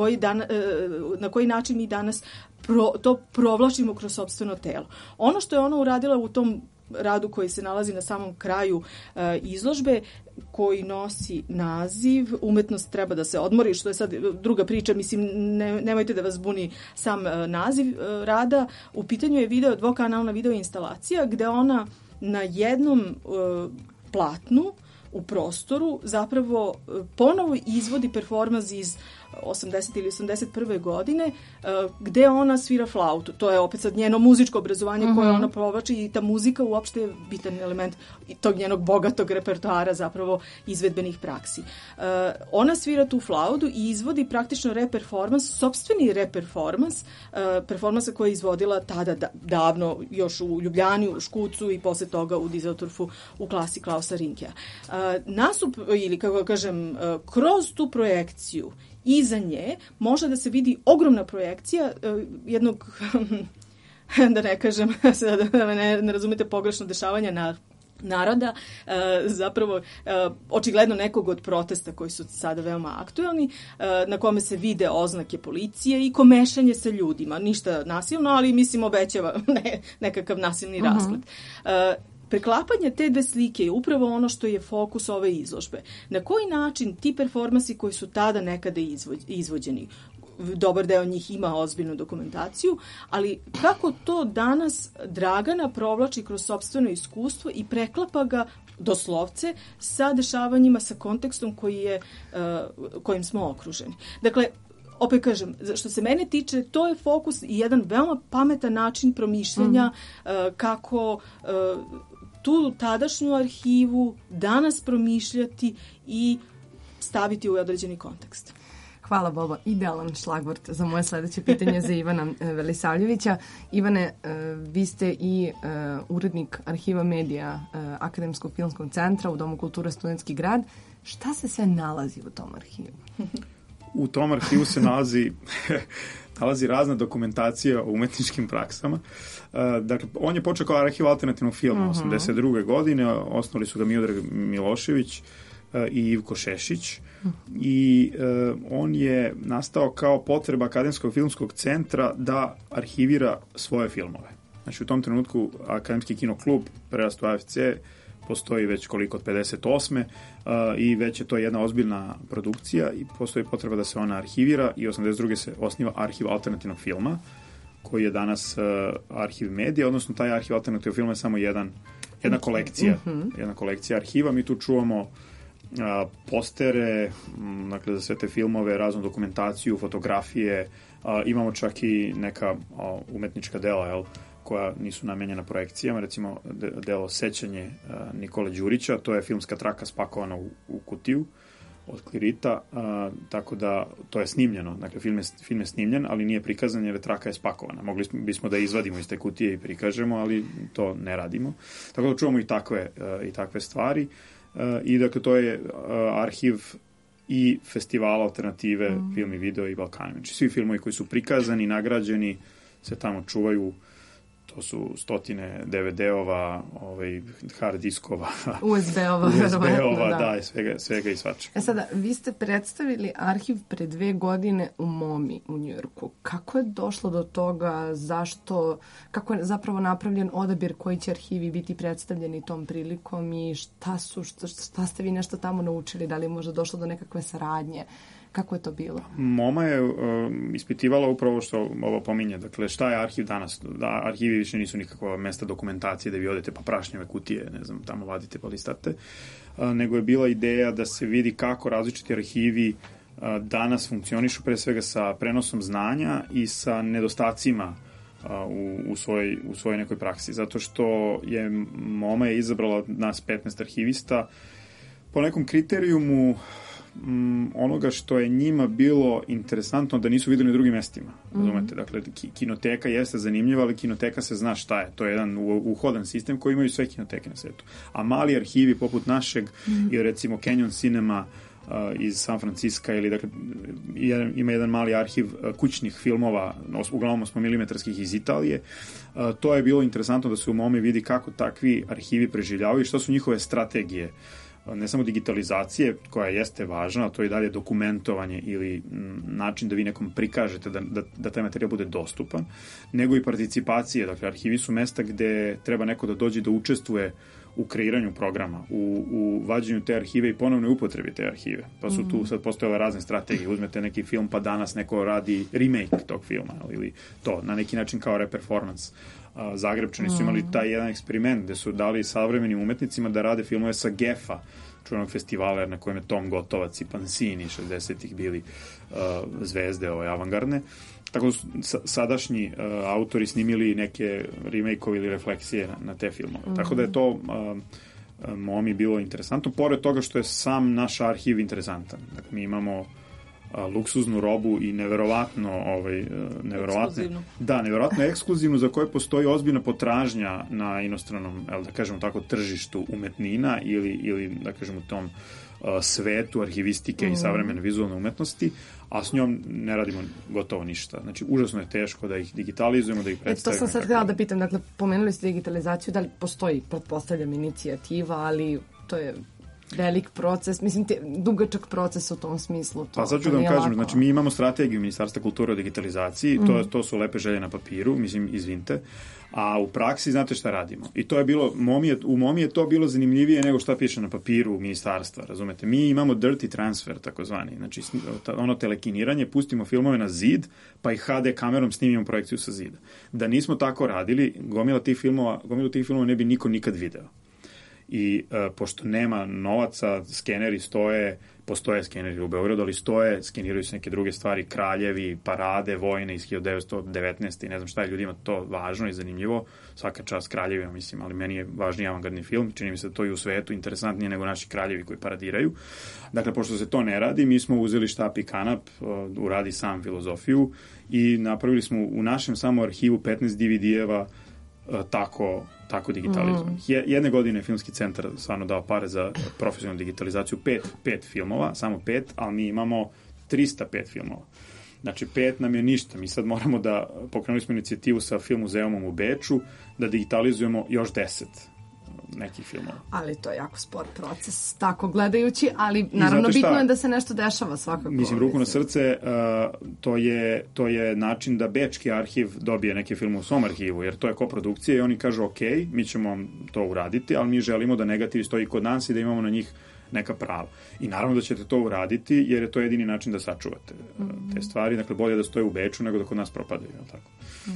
na koji način mi danas to provlačimo kroz sopstveno telo. Ono što je ona uradila u tom radu koji se nalazi na samom kraju izložbe, koji nosi naziv Umetnost treba da se odmori, što je sad druga priča, mislim, nemojte da vas buni sam naziv rada. U pitanju je dvokanalna video instalacija gde ona na jednom platnu u prostoru zapravo ponovo izvodi performans iz 80. ili 81. godine gde ona svira flautu. To je opet sad njeno muzičko obrazovanje koje ona provlači i ta muzika uopšte je bitan element tog njenog bogatog repertoara zapravo izvedbenih praksi. Ona svira tu flautu i izvodi praktično reperformans, sopstveni reperformans, performansa koja je izvodila tada davno još u Ljubljani, u Škucu i posle toga u Düsseldorfu u klasi Klausa Rinkea. Nasup, ili kako kažem, kroz tu projekciju iza nje može da se vidi ogromna projekcija jednog, da ne kažem, da me ne razumete pogrešno, dešavanja naroda, zapravo očigledno nekog od protesta koji su sada veoma aktuelni, na kome se vide oznake policije i komešanje sa ljudima. Ništa nasilno, ali mislim obećava nekakav nasilni rasplet. Preklapanje te dve slike je upravo ono što je fokus ove izložbe. Na koji način ti performansi koji su tada nekada izvođeni, dobar deo njih ima ozbiljnu dokumentaciju, ali kako to danas Dragana provlači kroz sopstveno iskustvo i preklapa ga doslovce sa dešavanjima, sa kontekstom kojim smo okruženi. Dakle, opet kažem, što se mene tiče, to je fokus i jedan veoma pametan način promišljanja kako tu tadašnju arhivu danas promišljati i staviti u određeni kontekst. Hvala, Bobo. Idealan šlagvort za moje sledeće pitanje za Ivana Velisavljevića. Ivane, vi ste i urednik Arhiva medija Akademskog filmskog centra u Domu kulture Studentski grad. Šta se sve nalazi u tom arhivu? U tom arhivu se nalazi razna dokumentacija o umetničkim praksama. Dakle, on je počeo kao arhiv alternativnog filma 82. godine. Osnovali su ga Miodrag Milošević i Ivko Šešić. I on je nastao kao potreba Akademskog filmskog centra da arhivira svoje filmove. Znači, u tom trenutku Akademski kinoklub prerastu AFC postoji već koliko od 58. I već je to jedna ozbiljna produkcija i postoji potreba da se ona arhivira i 82. se osniva arhiv alternativnog filma koji je danas arhiv medija, odnosno taj arhiv alternativnog filma je samo jedna kolekcija arhiva. Mi tu čuvamo postere, dakle za sve te filmove, raznu dokumentaciju, fotografije, imamo čak i neka umetnička dela, koja nisu namenjena projekcijama, recimo delo Sećanje Nikole Đurića, to je filmska traka spakovana u kutiju od klirita, tako da to je snimljeno, dakle film je snimljen, ali nije prikazan jer traka je spakovana. Mogli bismo da je izvadimo iz te kutije i prikažemo, ali to ne radimo. Tako da čuvamo i takve stvari. I dakle to je arhiv i festivala alternative film i video i Balkana. Znači svi filmovi koji su prikazani, nagrađeni se tamo čuvaju. To su stotine DVD-ova, hard diskova, USB-ova, da, svega i svačega. Sada, vi ste predstavili arhiv pre 2 godine u MoMI u Njujorku. Kako je došlo do toga, zašto, kako je zapravo napravljen odabir koji će arhivi biti predstavljeni tom prilikom i šta ste vi nešto tamo naučili, da li je možda došlo do nekakve saradnje? Kako je to bilo? MoMA je ispitivala upravo što ovo pominje. Dakle, šta je arhiv danas? Da, arhivi više nisu nikakva mesta dokumentacije da vi odete pa prašnjave kutije, ne znam, tamo vadite pa listate. Nego je bila ideja da se vidi kako različiti arhivi danas funkcionišu, pre svega sa prenosom znanja i sa nedostacima u svojoj nekoj praksi. Zato što je MoMA je izabrala nas 15 arhivista po nekom kriterijumu onoga što je njima bilo interesantno da nisu videli na drugim mestima. Razumete? Dakle, kinoteka jeste zanimljiva, ali kinoteka se zna šta je. To je jedan uhodan sistem koji imaju sve kinoteke na svetu. A mali arhivi poput našeg ili recimo Canyon Cinema iz San Francisca ili dakle ima jedan mali arhiv kućnih filmova, uglavnom 8mm iz Italije. To je bilo interesantno da se u MoMI vidi kako takvi arhivi preživljavaju i što su njihove strategije. Ne samo digitalizacije, koja jeste važna, a to je dalje dokumentovanje ili način da vi nekom prikažete da taj materijal bude dostupan, nego i participacije. Dakle, arhivi su mesta gde treba neko da dođe da učestvuje u kreiranju programa, u vađenju te arhive i ponovnoj upotrebi te arhive. Pa su tu sad postojale razne strategije. Uzmete neki film, pa danas neko radi remake tog filma, ili to, na neki način kao reperformans. Zagrebčani su imali taj jedan eksperiment gde su dali savremenim umetnicima da rade filmove sa GEF-a, čuvenog festivala na kojem je Tom Gotovac i Pansini 60-ih bili zvezde avangardne. Tako su sadašnji autori snimili neke remake-ove ili refleksije na te filmove. Tako da je to momi bilo interesantno, pored toga što je sam naš arhiv interesantan. Dakle, mi imamo luksuznu robu i neverovatno ekskluzivnu za koje postoji ozbiljna potražnja na inostranom, da kažemo tako, tržištu umetnina ili da kažemo tom svetu arhivistike i savremene vizualne umetnosti, a s njom ne radimo gotovo ništa. Znači, užasno je teško da ih digitalizujemo, da ih predstavimo. To sam sad htjela da pitam, dakle, pomenuli ste digitalizaciju, da li postoji, pretpostavljam, inicijativa, ali to je velik proces, mislim, dugačak proces u tom smislu. Pa sad ću da vam kažem, znači mi imamo strategiju Ministarstva kulture o digitalizaciji, to su lepe želje na papiru, mislim, izvinite, a u praksi znate šta radimo. I to je bilo, u momi je to bilo zanimljivije nego šta piše na papiru ministarstva, razumete? Mi imamo dirty transfer, takozvani, znači ono telekiniranje, pustimo filmove na zid, pa ih HD kamerom snimimo projekciju sa zida. Da nismo tako radili, gomilu tih filmova ne bi niko nikad video. I pošto nema novaca, skeneri postoje skeneri u Beogradu, ali skeniraju se neke druge stvari, kraljevi, parade, vojne iz 1919. i ne znam šta je ljudima to važno i zanimljivo, svaka čast kraljevima, mislim, ali meni je važniji avangardni film, čini mi se da to i u svetu interesantnije nego naši kraljevi koji paradiraju. Dakle, pošto se to ne radi, mi smo uzeli štap i kanap, uradi sam filozofiju i napravili smo u našem samo arhivu 15 DVD-eva tako digitalizovanih. Jedne godine je Filmski centar stvarno dao pare za profesionalnu digitalizaciju, 5 filmova, samo 5, ali mi imamo 305 filmova. Znači, 5 nam je ništa. Mi sad moramo da, pokrenuli smo inicijativu sa Film muzeumom u Beču, da digitalizujemo još 10 nekih filmova. Ali to je jako spor proces, tako gledajući, ali naravno bitno je da se nešto dešava svakako. Mislim, ruku na srce, to je način da Bečki arhiv dobije neke filmove u svom arhivu, jer to je koprodukcija i oni kažu, ok, mi ćemo to uraditi, ali mi želimo da negativi stoji kod nas i da imamo na njih neka prava. I naravno da ćete to uraditi, jer je to jedini način da sačuvate te stvari. Dakle, bolje da stoje u Beču nego da kod nas propadaju. Tako.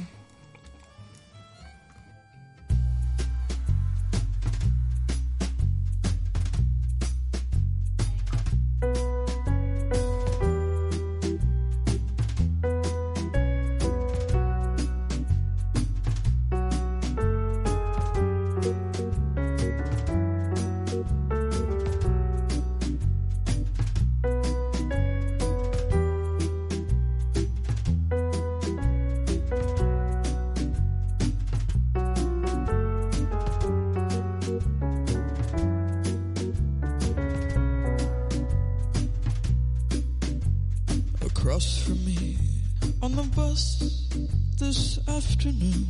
Across from me on the bus this afternoon,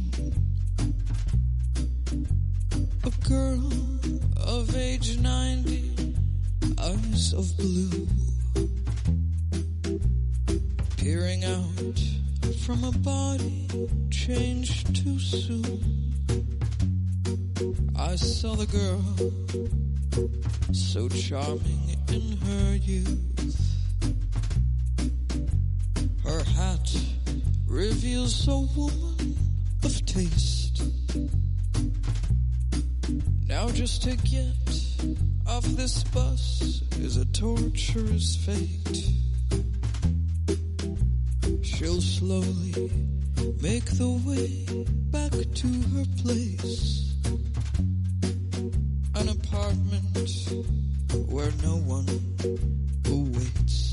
a girl of age 90, eyes of blue, peering out from a body changed too soon. I saw the girl, so charming in her youth. Her hat reveals a woman of taste. Now just to get off this bus is a torturous fate. She'll slowly make the way back to her place, an apartment where no one awaits.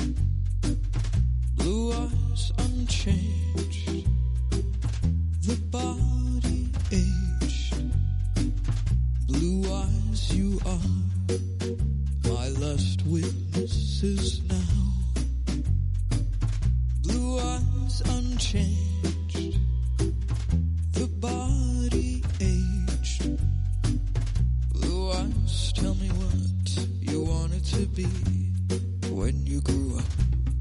Blue eyes unchanged, the body aged. Blue eyes, you are my last witnesses now. Blue eyes unchanged, the body aged. Blue eyes, tell me what you wanted to be when you grew up.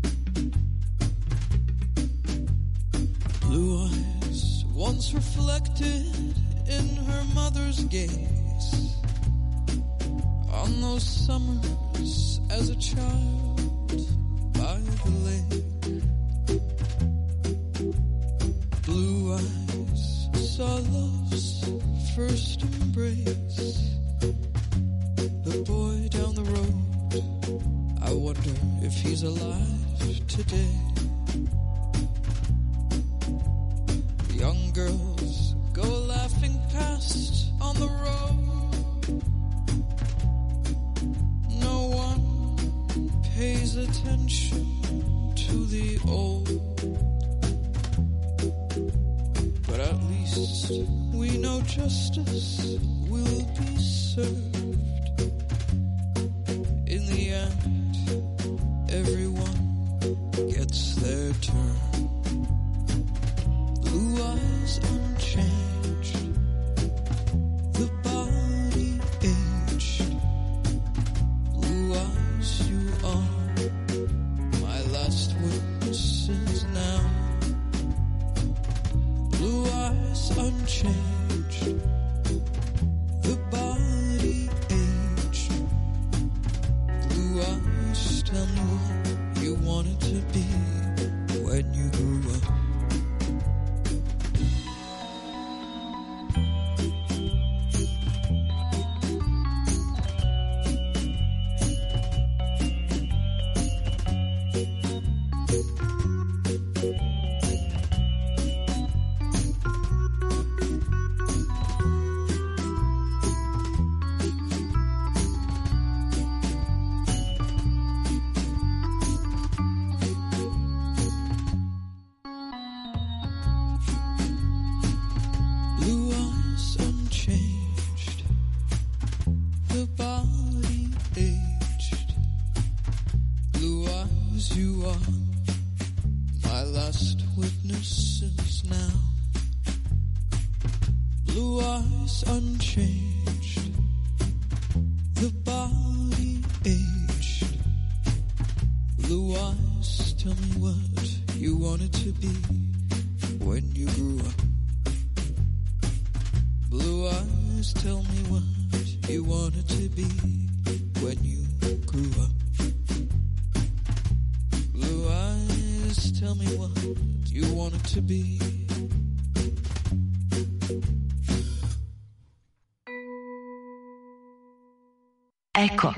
Blue eyes once reflected in her mother's gaze on those summers as a child by the lake. Blue eyes saw love's first embrace, the boy down the I wonder if he's alive today. Young girls go laughing past on the road. No one pays attention to the old. But at least we know justice will be served. In the end, everyone gets their turn. Blue eyes unchanged, the body aged. Blue eyes, you are my last witnesses now. Blue eyes unchanged, the body aged. Blue eyes, tell me what you wanted to be when you grew up. Eko.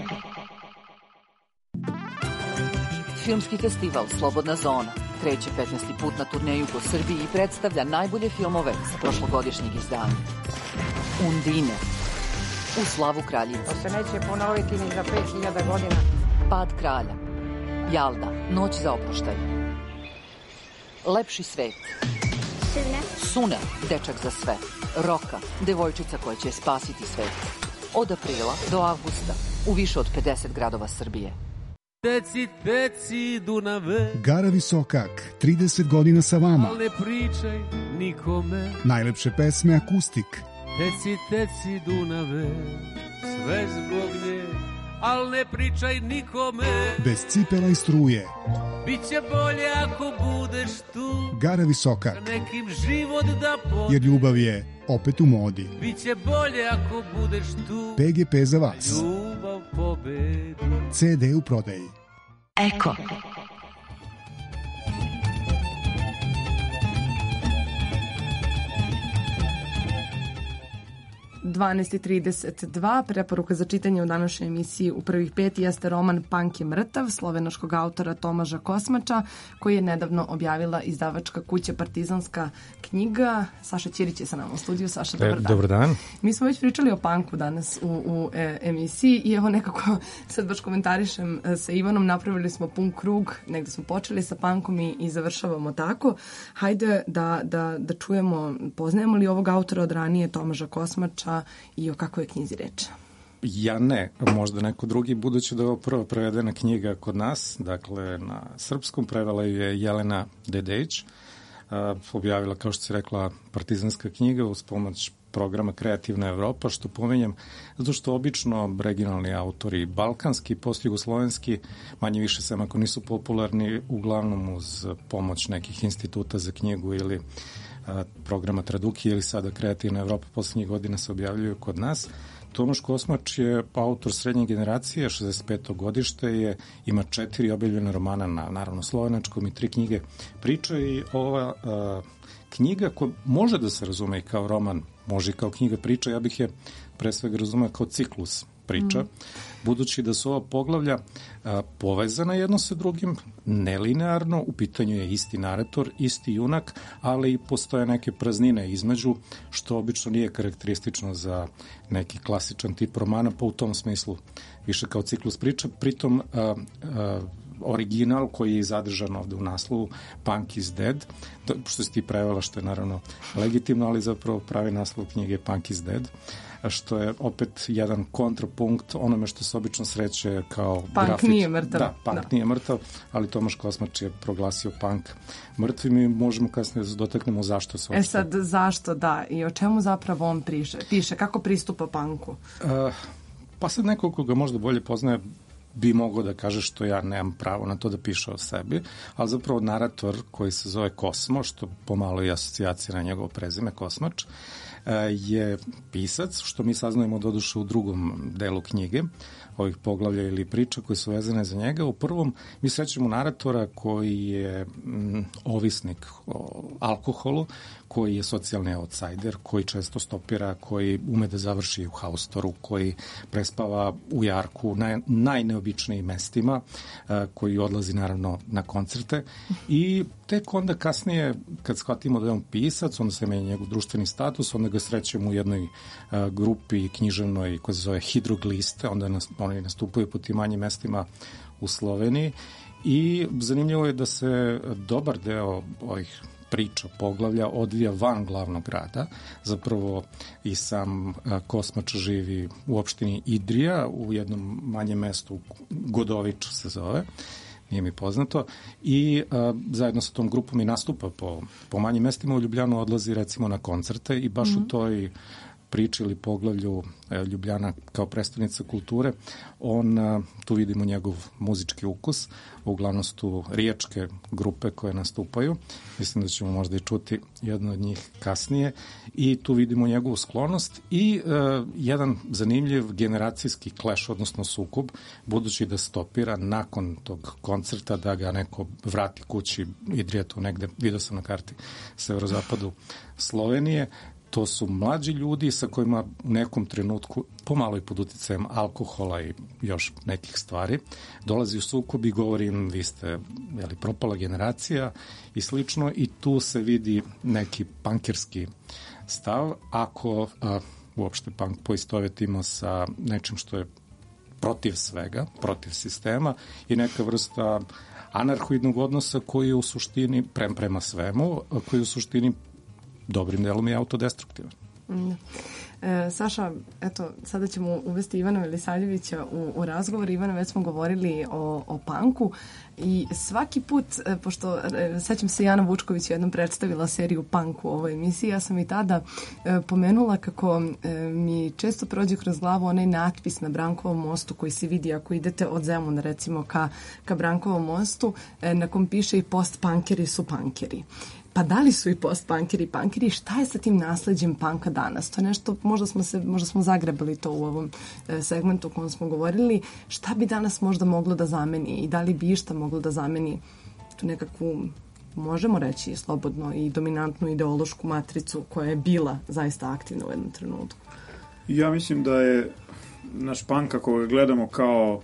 Filmski festival Slobodna zona kreće 15. put na turneju po Srbiji i predstavlja najbolje filmove sa prošlogodišnjeg izdanja. Undine, U slavu kraljice. To se neće ponoviti ni za 5000 godina. Pad kralja, Jalda, Noć za oproštaj. Lepši svet. Sune, Dečak za sve. Roka, devojčica koja će spasiti svet. Od aprila do avgusta u više od 50 gradova Srbije. Teci, teci, Dunave. Gara Visokak, 30 godina sa vama. Al ne pričaj nikome. Najlepše pesme akustik. Teci, teci, Dunave. Sve zbog nje, al ne pričaj nikome. Bez cipela i struje. Biće bolje ako budeš tu. Gara Visokak. Nekim život da pođe. Jer ljubav je opet u modi. Biće bolje ako budeš tu. PGP za vas. Ljubav pobedi. CD u prodaji. Eko. (12:32). Preporuka za čitanje u današnjoj emisiji u prvih 5 jeste roman Pank je mrtav slovenačkog autora Tomaža Kosmača, koji je nedavno objavila izdavačka kuća Partizanska knjiga. Saša Ćirić je sa nama u studiju. Saša, dobar dan. Dobar dan. Mi smo već pričali o panku danas u emisiji i evo nekako sad baš komentarišem sa Ivanom, napravili smo pun krug, negde smo počeli sa pankom i završavamo tako. Hajde da čujemo, poznajemo li ovog autora od ranije, Tomaža Kosmača, i o kakvoj je knjizi reč? Ja ne, možda neko drugi, budući da je ovo prva prevedena knjiga kod nas, dakle na srpskom, prevela je Jelena Dedejić, objavila, kao što se rekla, Partizanska knjiga uz pomoć programa Kreativna Evropa, što pomenjam, zato što obično regionalni autori, balkanski, postjugoslovenski, manje više sem ako nisu popularni, uglavnom uz pomoć nekih instituta za knjigu ili programa Traduki ili sada Kreativna Evropa poslednjih godina se objavljuju kod nas. Tomaž Kosmač je autor srednje generacije, 65. godište je, ima 4 objavljena romana na, naravno, slovenačkom i 3 knjige priče i ova knjiga koja može da se razume i kao roman, može i kao knjiga priča, ja bih je pre svega razumeo kao ciklus priča, budući da su ova poglavlja povezana jedno sa drugim, nelinearno, u pitanju je isti narator, isti junak, ali i postoje neke praznine između, što obično nije karakteristično za neki klasičan tip romana, pa u tom smislu više kao ciklus priča. Pritom original koji je zadržan ovde u naslovu, Punk is Dead, što si ti prevela, što je naravno legitimno, ali zapravo pravi naslov knjige je Punk is Dead, što je opet jedan kontrapunkt onome što se obično sreće kao punk nije mrtav. Da, punk nije mrtav, ali Tomaš Kosmač je proglasio punk mrtvim i možemo kasnije da dotaknemo zašto se uopšte. Sad, zašto, da, i o čemu zapravo on piše, kako pristupa punku? Pa sad neko koga možda bolje poznaje bi mogao da kaže što ja nemam pravo na to da piše o sebi, ali zapravo narator koji se zove Kosmo, što pomalo je asocijacija na njegovo prezime Kosmač, je pisac, što mi saznajemo doduše u drugom delu knjige, ovih poglavlja ili priča koje su vezane za njega. U prvom mi srećemo naratora koji je ovisnik o alkoholu, koji je socijalni outsider, koji često stopira, koji ume da završi u haustoru, koji prespava u jarku na najneobičnijim mestima, koji odlazi naravno na koncerte i tek onda kasnije kad shvatimo da je on pisac, onda se menja njegov društveni status, onda ga srećemo u jednoj grupi književnoj koja se zove Hidrogliste, onda oni nastupaju po tim manjim mestima u Sloveniji i zanimljivo je da se dobar deo ovih priča, poglavlja odvija van glavnog grada. Zapravo i sam Kosmač živi u opštini Idrija, u jednom manjem mestu, Godovič se zove, nije mi poznato, i zajedno sa tom grupom i nastupa po manjim mestima. U Ljubljanu odlazi recimo na koncerte i baš u toj priči ili poglavlju Ljubljana kao prestonica kulture, tu vidimo njegov muzički ukus, uglavnom su tu riječke grupe koje nastupaju, mislim da ćemo možda i čuti jednu od njih kasnije, i tu vidimo njegovu sklonost i jedan zanimljiv generacijski clash, odnosno sukob, budući da stopira nakon tog koncerta da ga neko vrati kući, Idrija tu negde, vidio sam na karti severozapadu Slovenije. To su mlađi ljudi sa kojima u nekom trenutku, pomalo i pod uticajem alkohola i još nekih stvari, dolazi u sukob i govori im vi ste propala generacija i slično, i tu se vidi neki pankerski stav. Ako uopšte punk poistovetimo sa nečim što je protiv svega, protiv sistema i neka vrsta anarhoidnog odnosa koji je u suštini prema svemu, koji je u suštini dobrim delom je autodestruktivan. Saša, eto, sada ćemo uvesti Ivana Velisaljevića u razgovor. Ivana, već smo govorili o punku i svaki put, pošto sećam se Jana Vučković jednom predstavila seriju Punk u ovoj emisiji, ja sam i tada pomenula kako mi često prođe kroz glavu onaj natpis na Brankovom mostu koji se vidi ako idete od Zemuna recimo ka Brankovom mostu, na kom piše i post-punkeri su punkeri. Pa da li su i post-punkeri punkeri? Šta je sa tim nasleđem punka danas? To je nešto, možda smo zagrebali to u ovom segmentu o kojem smo govorili. Šta bi danas možda moglo da zameni i da li bi išta moglo da zameni tu nekakvu, možemo reći slobodno, i dominantnu ideološku matricu koja je bila zaista aktivna u jednom trenutku? Ja mislim da je naš punk, ako ga gledamo kao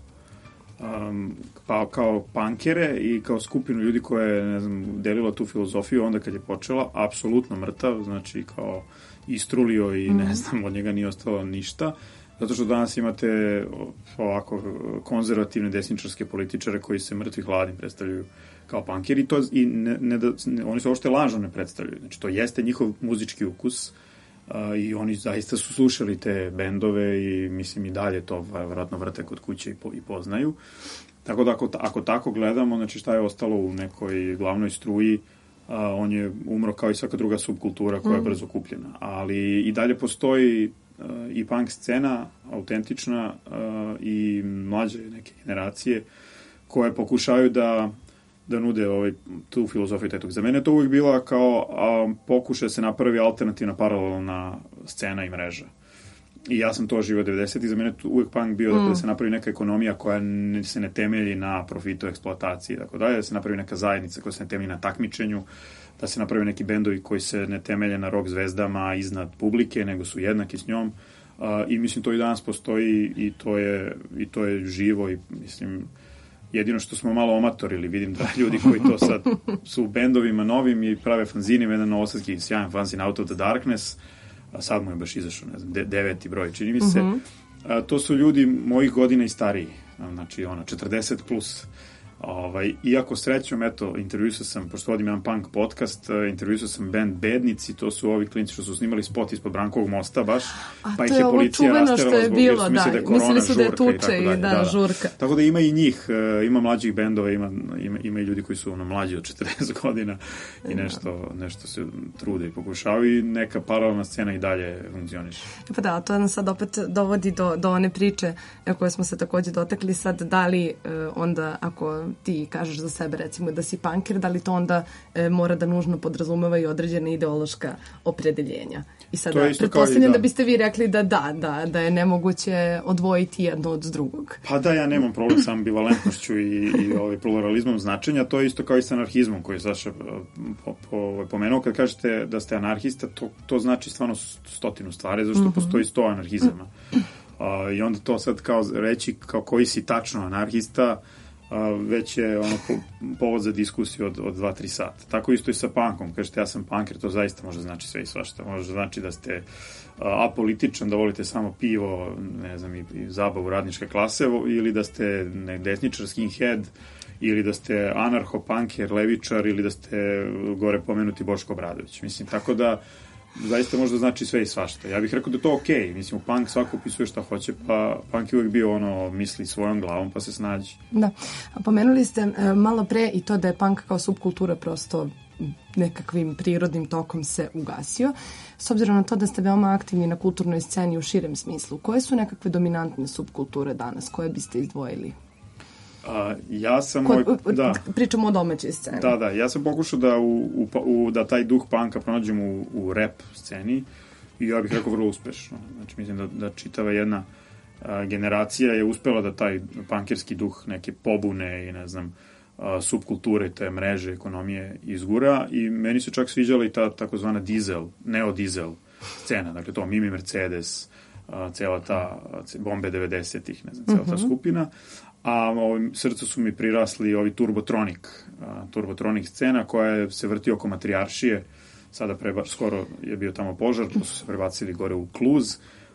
punkere i kao skupinu ljudi koja je, delila tu filozofiju onda kad je počela, apsolutno mrtav, znači kao istrulio i od njega nije ostalo ništa, zato što danas imate ovako konzervativne desničarske političare koji se mrtvi hladni predstavljaju kao punkeri i oni se uopšte lažno ne predstavljaju, znači to jeste njihov muzički ukus, i oni zaista su slušali te bendove i mislim i dalje to vjerojatno vrte kod kuće i poznaju. Tako da ako tako gledamo, znači šta je ostalo u nekoj glavnoj struji, on je umro kao i svaka druga subkultura koja je brzo kupljena. Ali i dalje postoji i punk scena autentična i mlađe neke generacije koje pokušaju da nude tu filozofiju tetog. Za mene je to uvijek bila kao pokušaj da se napravi alternativna paralelna scena i mreža. I ja sam to živio 90. i za mene je uvijek punk bio da se napravi neka ekonomija koja se ne temelji na profitu, eksploataciji, tako dalje, da se napravi neka zajednica koja se ne temelji na takmičenju, da se napravi neki bendovi koji se ne temelje na rock zvezdama iznad publike, nego su jednaki s njom. I mislim to i danas postoji i to je živo i mislim jedino što smo malo omatorili, vidim da ljudi koji to sad su u bendovima novim i prave fanzine, jedan novosadski sjajan fanzin Out of the Darkness, a sad mu je baš izašao, ne znam, 9. broj, čini mi se. To su ljudi mojih godina i stariji, znači 40 plus. Iako srećom, eto, intervjuisao sam, pošto vodim jedan punk podcast, intervjuisao sam band Bednici, to su ovi klinci što su snimali spot ispod Brankovog mosta baš, pa ih je policija rasterala zbog jer su mislili da je korona, žurka i tako dalje. Žurka. Tako da ima i njih, ima mlađih bendova, ima i ljudi koji su mlađi od 40 godina i nešto se trude i pokušavaju i neka paralelna scena i dalje funkcioniše. Pa da, to nas sad opet dovodi do one priče koje smo se takođe dotakli sad, da li onda ako ti kažeš za sebe recimo da si punker, da li to onda mora da nužno podrazumeva i određene ideološka opredeljenja. I sada pretpostavljam da biste vi rekli da je nemoguće odvojiti jedno od drugog. Pa da, ja nemam problem sa ambivalentnošću i pluralizmom značenja, to je isto kao i sa anarhizmom koji je Saša pomenuo. Kad kažete da ste anarhista, to znači stvarno 100 stvari, zašto postoji 100 anarhizama. I onda to sad kao reći kao koji si tačno anarhista, već je povod za diskusiju od 2-3 sata. Tako isto i sa punkom. Kažete ja sam punker, to zaista može znači sve i svašta. Može znači da ste apolitičan, da volite samo pivo, ne znam, i zabavu radničke klase, ili da ste desničar, skinhead, ili da ste anarcho-punker, levičar, ili da ste gore pomenuti Boško Obradović. Mislim, tako da zaista možda znači sve i svašta. Ja bih rekao da je to okej. Mislim, u punk svako opisuje šta hoće, pa punk je uvijek bio misli svojom glavom, pa se snađi. Da. A pomenuli ste malo pre i to da je punk kao subkultura prosto nekakvim prirodnim tokom se ugasio. S obzirom na to da ste veoma aktivni na kulturnoj sceni u širem smislu, koje su nekakve dominantne subkulture danas? Koje biste izdvojili? Ja sam pričamo o domaćoj sceni. Da, ja sam pokušao da taj duh punka pronađem u rap sceni i ja bih rekao vrlo uspešno. Znači mislim da čitava jedna generacija je uspela da taj punkerski duh neke pobune i ne znam subkulture, te mreže, ekonomije izgura i meni se čak sviđala i ta takozvana neo-dizel scena, dakle to Mimi Mercedes, cela ta bombe 90-ih, ne znam, cela ta skupina. A srcu su mi prirasli ovi Turbotronic scena koja se vrti oko Matrijaršije, sada skoro je bio tamo požar, pa su se prebacili gore u Kluz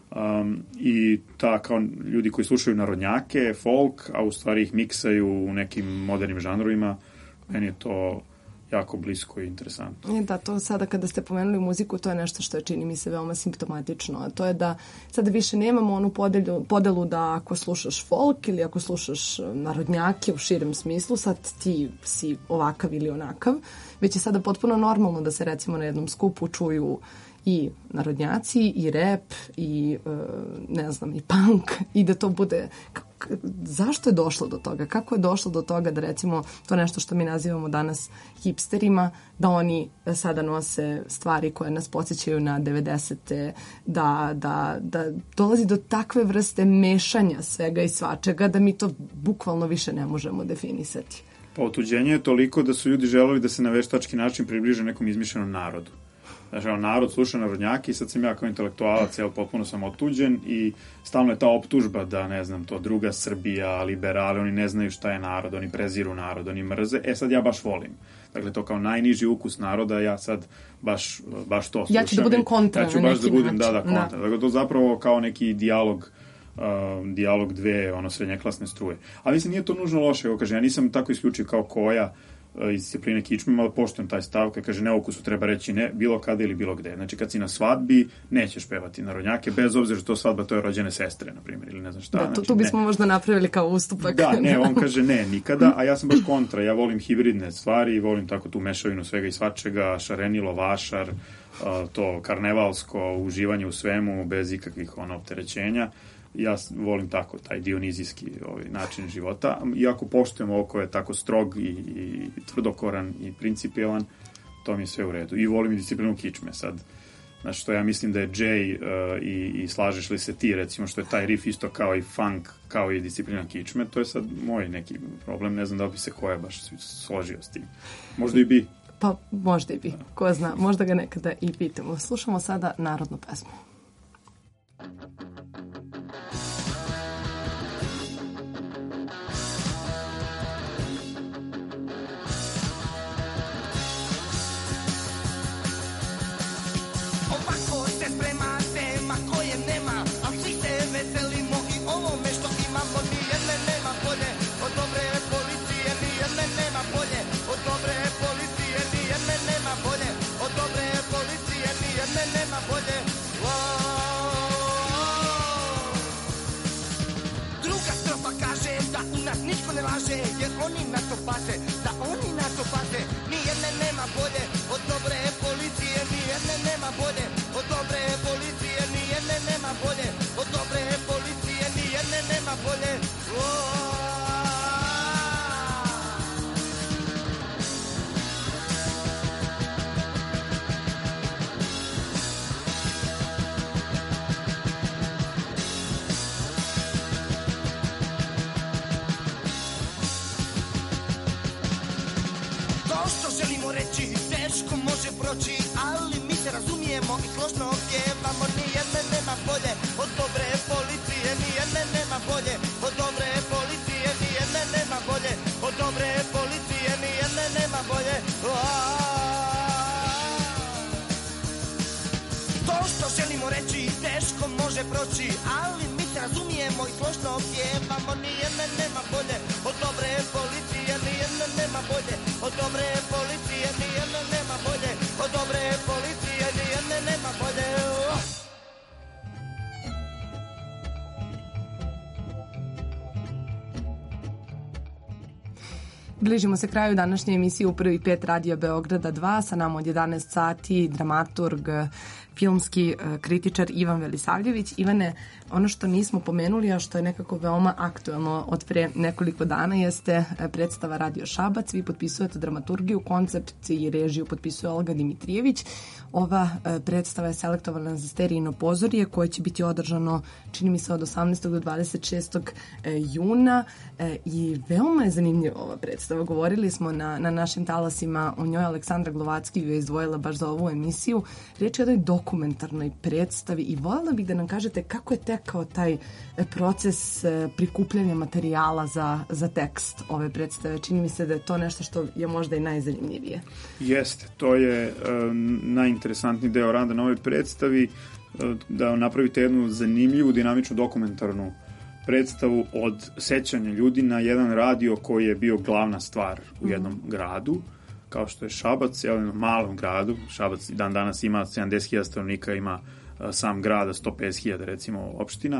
i ta kao ljudi koji slušaju narodnjake, folk, a u stvari ih miksaju u nekim modernim žanrovima, meni je to jako blisko i interesantno. Da, to sada kada ste pomenuli muziku, to je nešto što je čini mi se veoma simptomatično, a to je da sada više nemamo onu podelu da ako slušaš folk ili ako slušaš narodnjake u širem smislu, sad ti si ovakav ili onakav, već je sada potpuno normalno da se recimo na jednom skupu čuju i narodnjaci, i rap, i ne znam, i punk, i da to bude... Zašto je došlo do toga? Kako je došlo do toga da recimo to nešto što mi nazivamo danas hipsterima, da oni sada nose stvari koje nas podsjećaju na 90-te, da dolazi do takve vrste mešanja svega i svačega da mi to bukvalno više ne možemo definisati? Pa otuđenje je toliko da su ljudi želeli da se na veštački način približe nekom izmišljenom narodu. Znači, narod sluša narodnjaki i sad sam ja kao intelektualac, potpuno sam otuđen i stalno je ta optužba da, ne znam, to druga Srbija, liberali, oni ne znaju šta je narod, oni preziru narod, oni mrze. Sad ja baš volim. Dakle, to kao najniži ukus naroda, ja sad baš to slušam. Ja ću da budem kontra na neki način. Ja ću baš da budem, kontra. Dakle, to zapravo kao neki dijalog dve srednjeklasne struje. Ali mislim, nije to nužno loše. Ja nisam tako isključiv kao Koja iz discipline kičme, ali poštujem taj stav kad kaže ne o ukusu treba reći ne bilo kada ili bilo gde. Znači kad si na svadbi nećeš pevati narodnjake, bez obzira što svadba to je rođene sestre, na primjer, ili ne znam šta. Da, tu bismo možda napravili kao ustupak. Da, ne, on kaže ne, nikada, a ja sam baš kontra. Ja volim hibridne stvari, volim tako tu mešavinu svega i svačega, šarenilo, vašar, to karnevalsko uživanje u svemu, bez ikakvih opterećenja. Ja volim tako taj dionizijski način života. Iako poštujem ovo ko je tako strog i tvrdokoran i principijelan, to mi je sve u redu. I volim i disciplinu kičme. Sad, znači što ja mislim da je Jay i slažeš li se ti, recimo, što je taj riff isto kao i funk, kao i disciplina kičme, to je sad moj neki problem. Ne znam da bi se Koja baš složio s tim. Možda i bi. Pa možda i bi. Ko zna, možda ga nekada i pitamo. Slušamo sada narodnu pesmu. pase, da oni na to paze. Nijedne nema bolje od dobre policije, nijedne nema bolje od dobre policije, nijedne nema bolje od dobre policije, nijedne nema bolje. Teško može proći, ali mi se razumijemo i složno pjevamo. Nijedne nema bolje od dobre policije, nijedne nema bolje od dobre policije, nijedne nema bolje od dobre policije, nijedne nema bolje. To što želimo reći teško može proći, ali mi se razumijemo i složno pjevamo. Nijedne nema bolje od dobre policije, nijedne nema bolje od dobre policije, nijedne nema bolje od dobre policije, nijedne nema bolje. Bližimo se kraju današnje emisije u prvih 5 Radio Beograda 2. Sa nama od 11 sati dramaturg, filmski kritičar Ivan Velisavljević. Ivane, ono što nismo pomenuli, a što je nekako veoma aktuelno od pre nekoliko dana, jeste predstava Radio Šabac. Vi potpisujete dramaturgiju, koncept i režiju potpisuje Olga Dimitrijević. Ova predstava je selektovana za Sterijino pozorje koje će biti održano, čini mi se, od 18. do 26. juna i veoma je zanimljiva ova predstava. Govorili smo na našim talasima o njoj, Aleksandra Glovacki ju je izdvojila baš za ovu emisiju. Riječ je o jednoj dokumentarnoj predstavi i voljela bih da nam kažete kako je tekao taj proces prikupljanja materijala za tekst ove predstave. Čini mi se da je to nešto što je možda i najzanimljivije. Jeste, to je najinteresantniji deo rada na ovoj predstavi, da napravite jednu zanimljivu, dinamičnu dokumentarnu predstavu od sećanja ljudi na jedan radio koji je bio glavna stvar u jednom gradu, kao što je Šabac, u jednom malom gradu. Šabac dan danas ima 70.000 stanovnika, ima sam grada 150.000 recimo opština,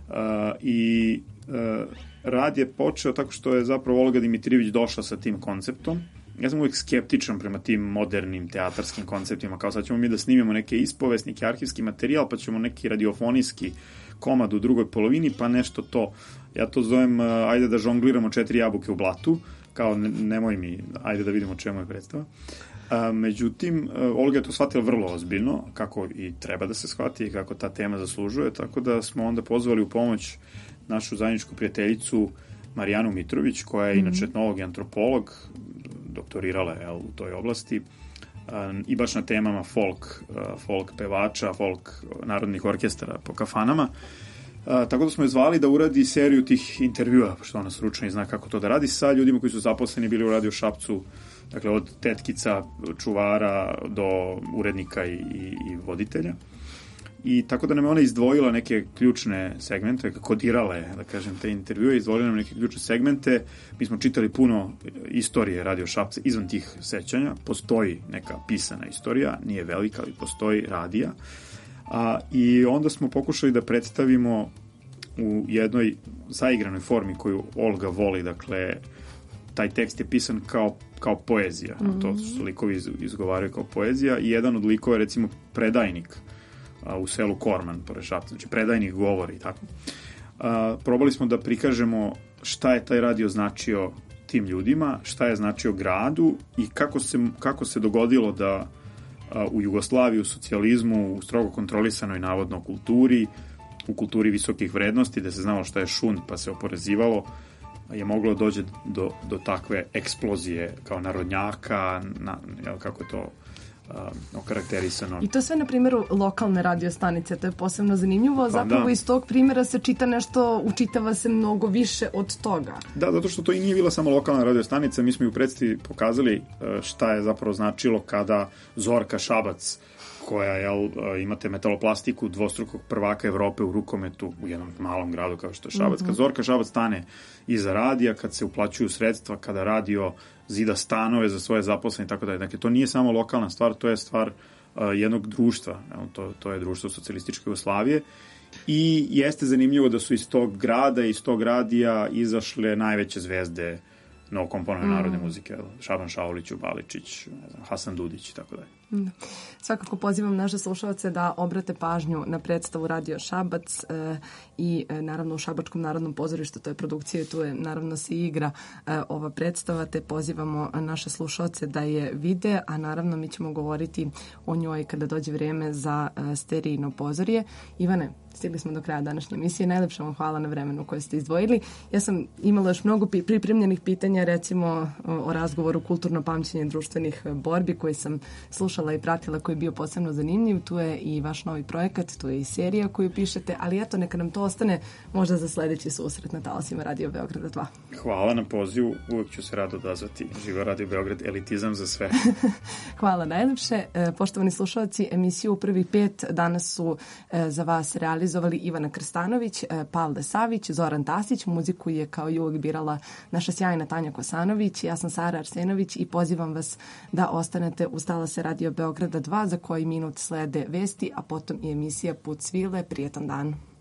i rad je počeo tako što je zapravo Olga Dimitrijević došla sa tim konceptom. Ja sam uvijek skeptičan prema tim modernim teatarskim konceptima, kao sad ćemo mi da snimimo neke ispovest, neki arhivski materijal, pa ćemo neki radiofonijski komad u drugoj polovini, pa nešto to. Ja to zovem, ajde da žongliramo 4 jabuke u blatu, kao nemoj mi, ajde da vidimo čemu je predstava. Međutim, Olga je to shvatila vrlo ozbiljno, kako i treba da se shvati, kako ta tema zaslužuje, tako da smo onda pozvali u pomoć našu zajedničku prijateljicu Marijanu Mitrović, koja je inače etnolog i antropolog, doktorirala je u toj oblasti, i baš na temama folk pevača, folk narodnih orkestara po kafanama. Tako da smo je zvali da uradi seriju tih intervjua, pošto ona stručna i zna kako to da radi, sa ljudima koji su zaposleni bili u Radio Šapcu, dakle od tetkica, čuvara do urednika i voditelja. I tako da nam je ona izdvojila neke ključne segmente, kodirala je, da kažem, te intervjue, izdvojila nam neke ključne segmente. Mi smo čitali puno istorije Radio Šapca izvan tih sećanja. Postoji neka pisana istorija, nije velika, ali postoji radija. I onda smo pokušali da predstavimo u jednoj zaigranoj formi koju Olga voli, dakle, taj tekst je pisan kao poezija. To su likovi izgovaraju kao poezija i jedan od likova je recimo predajnik u selu Korman, pored Šapca, znači predajnik govori, tako. Probali smo da prikažemo šta je taj radio značio tim ljudima, šta je značio gradu i kako se dogodilo da u Jugoslaviji, u socijalizmu, u strogo kontrolisanoj navodno kulturi, u kulturi visokih vrednosti, da se znalo šta je šund pa se oporezivalo, je moglo dođe do takve eksplozije kao narodnjaka, kako je to okarakterisano. I to sve na primjeru lokalne radiostanice, to je posebno zanimljivo, zapravo iz tog primjera se čita nešto, učitava se mnogo više od toga. Da, zato što to i nije bila samo lokalna radiostanica, mi smo ju u predstavi pokazali šta je zapravo značilo kada Zorka Šabac, koja imate metaloplastiku dvostrukog prvaka Evrope u rukometu u jednom malom gradu kao što je Šabac. Kad Zorka Šabac stane iza radija, kad se uplaćuju sredstva, kada radio zida stanove za svoje zaposlene i tako dalje. Dakle, to nije samo lokalna stvar, to je stvar jednog društva. To je društvo socijalističke Jugoslavije. I jeste zanimljivo da su iz tog grada, iz tog radija izašle najveće zvezde novo komponove narodne muzike, Šaban Šaulić, Baličić, ne znam, Hasan Dudić i tako dalje. Svakako pozivam naše slušalce da obrate pažnju na predstavu Radio Šabac i naravno u Šabačkom narodnom pozorištu, to je produkcija i tu je naravno se igra ova predstava, te pozivamo naše slušalce da je vide, a naravno mi ćemo govoriti o njoj kada dođe vrijeme za sterijno pozorje. Ivane, stigli smo do kraja današnje emisije. Najlepša vam hvala na vremenu koje ste izdvojili. Ja sam imala još mnogo pripremljenih pitanja, recimo o razgovoru kulturno pamćenje društvenih borbi koji sam slušala i pratila, koji je bio posebno zanimljiv. Tu je i vaš novi projekat, tu je i serija koju pišete, ali eto, neka nam to ostane možda za sledeći susret na talasima Radio Beograda 2. Hvala na pozivu, uvek ću se rado odazvati. Živa Radio Beograd, elitizam za sve. Hvala najlepše. Poštovani slušalci, emisiju u prvih 5 danas su za vas realizovali Ivana Krstanović, Pavle Savić, Zoran Tasić. Muziku je kao i uvek birala naša sjajna Tanja Kosanović. Ja sam Sara Arsenović i pozivam vas da ostanete uz talase Radio Beograda 2 za koji minut slede vesti, a potom i emisija Put svile. Prijetan dan.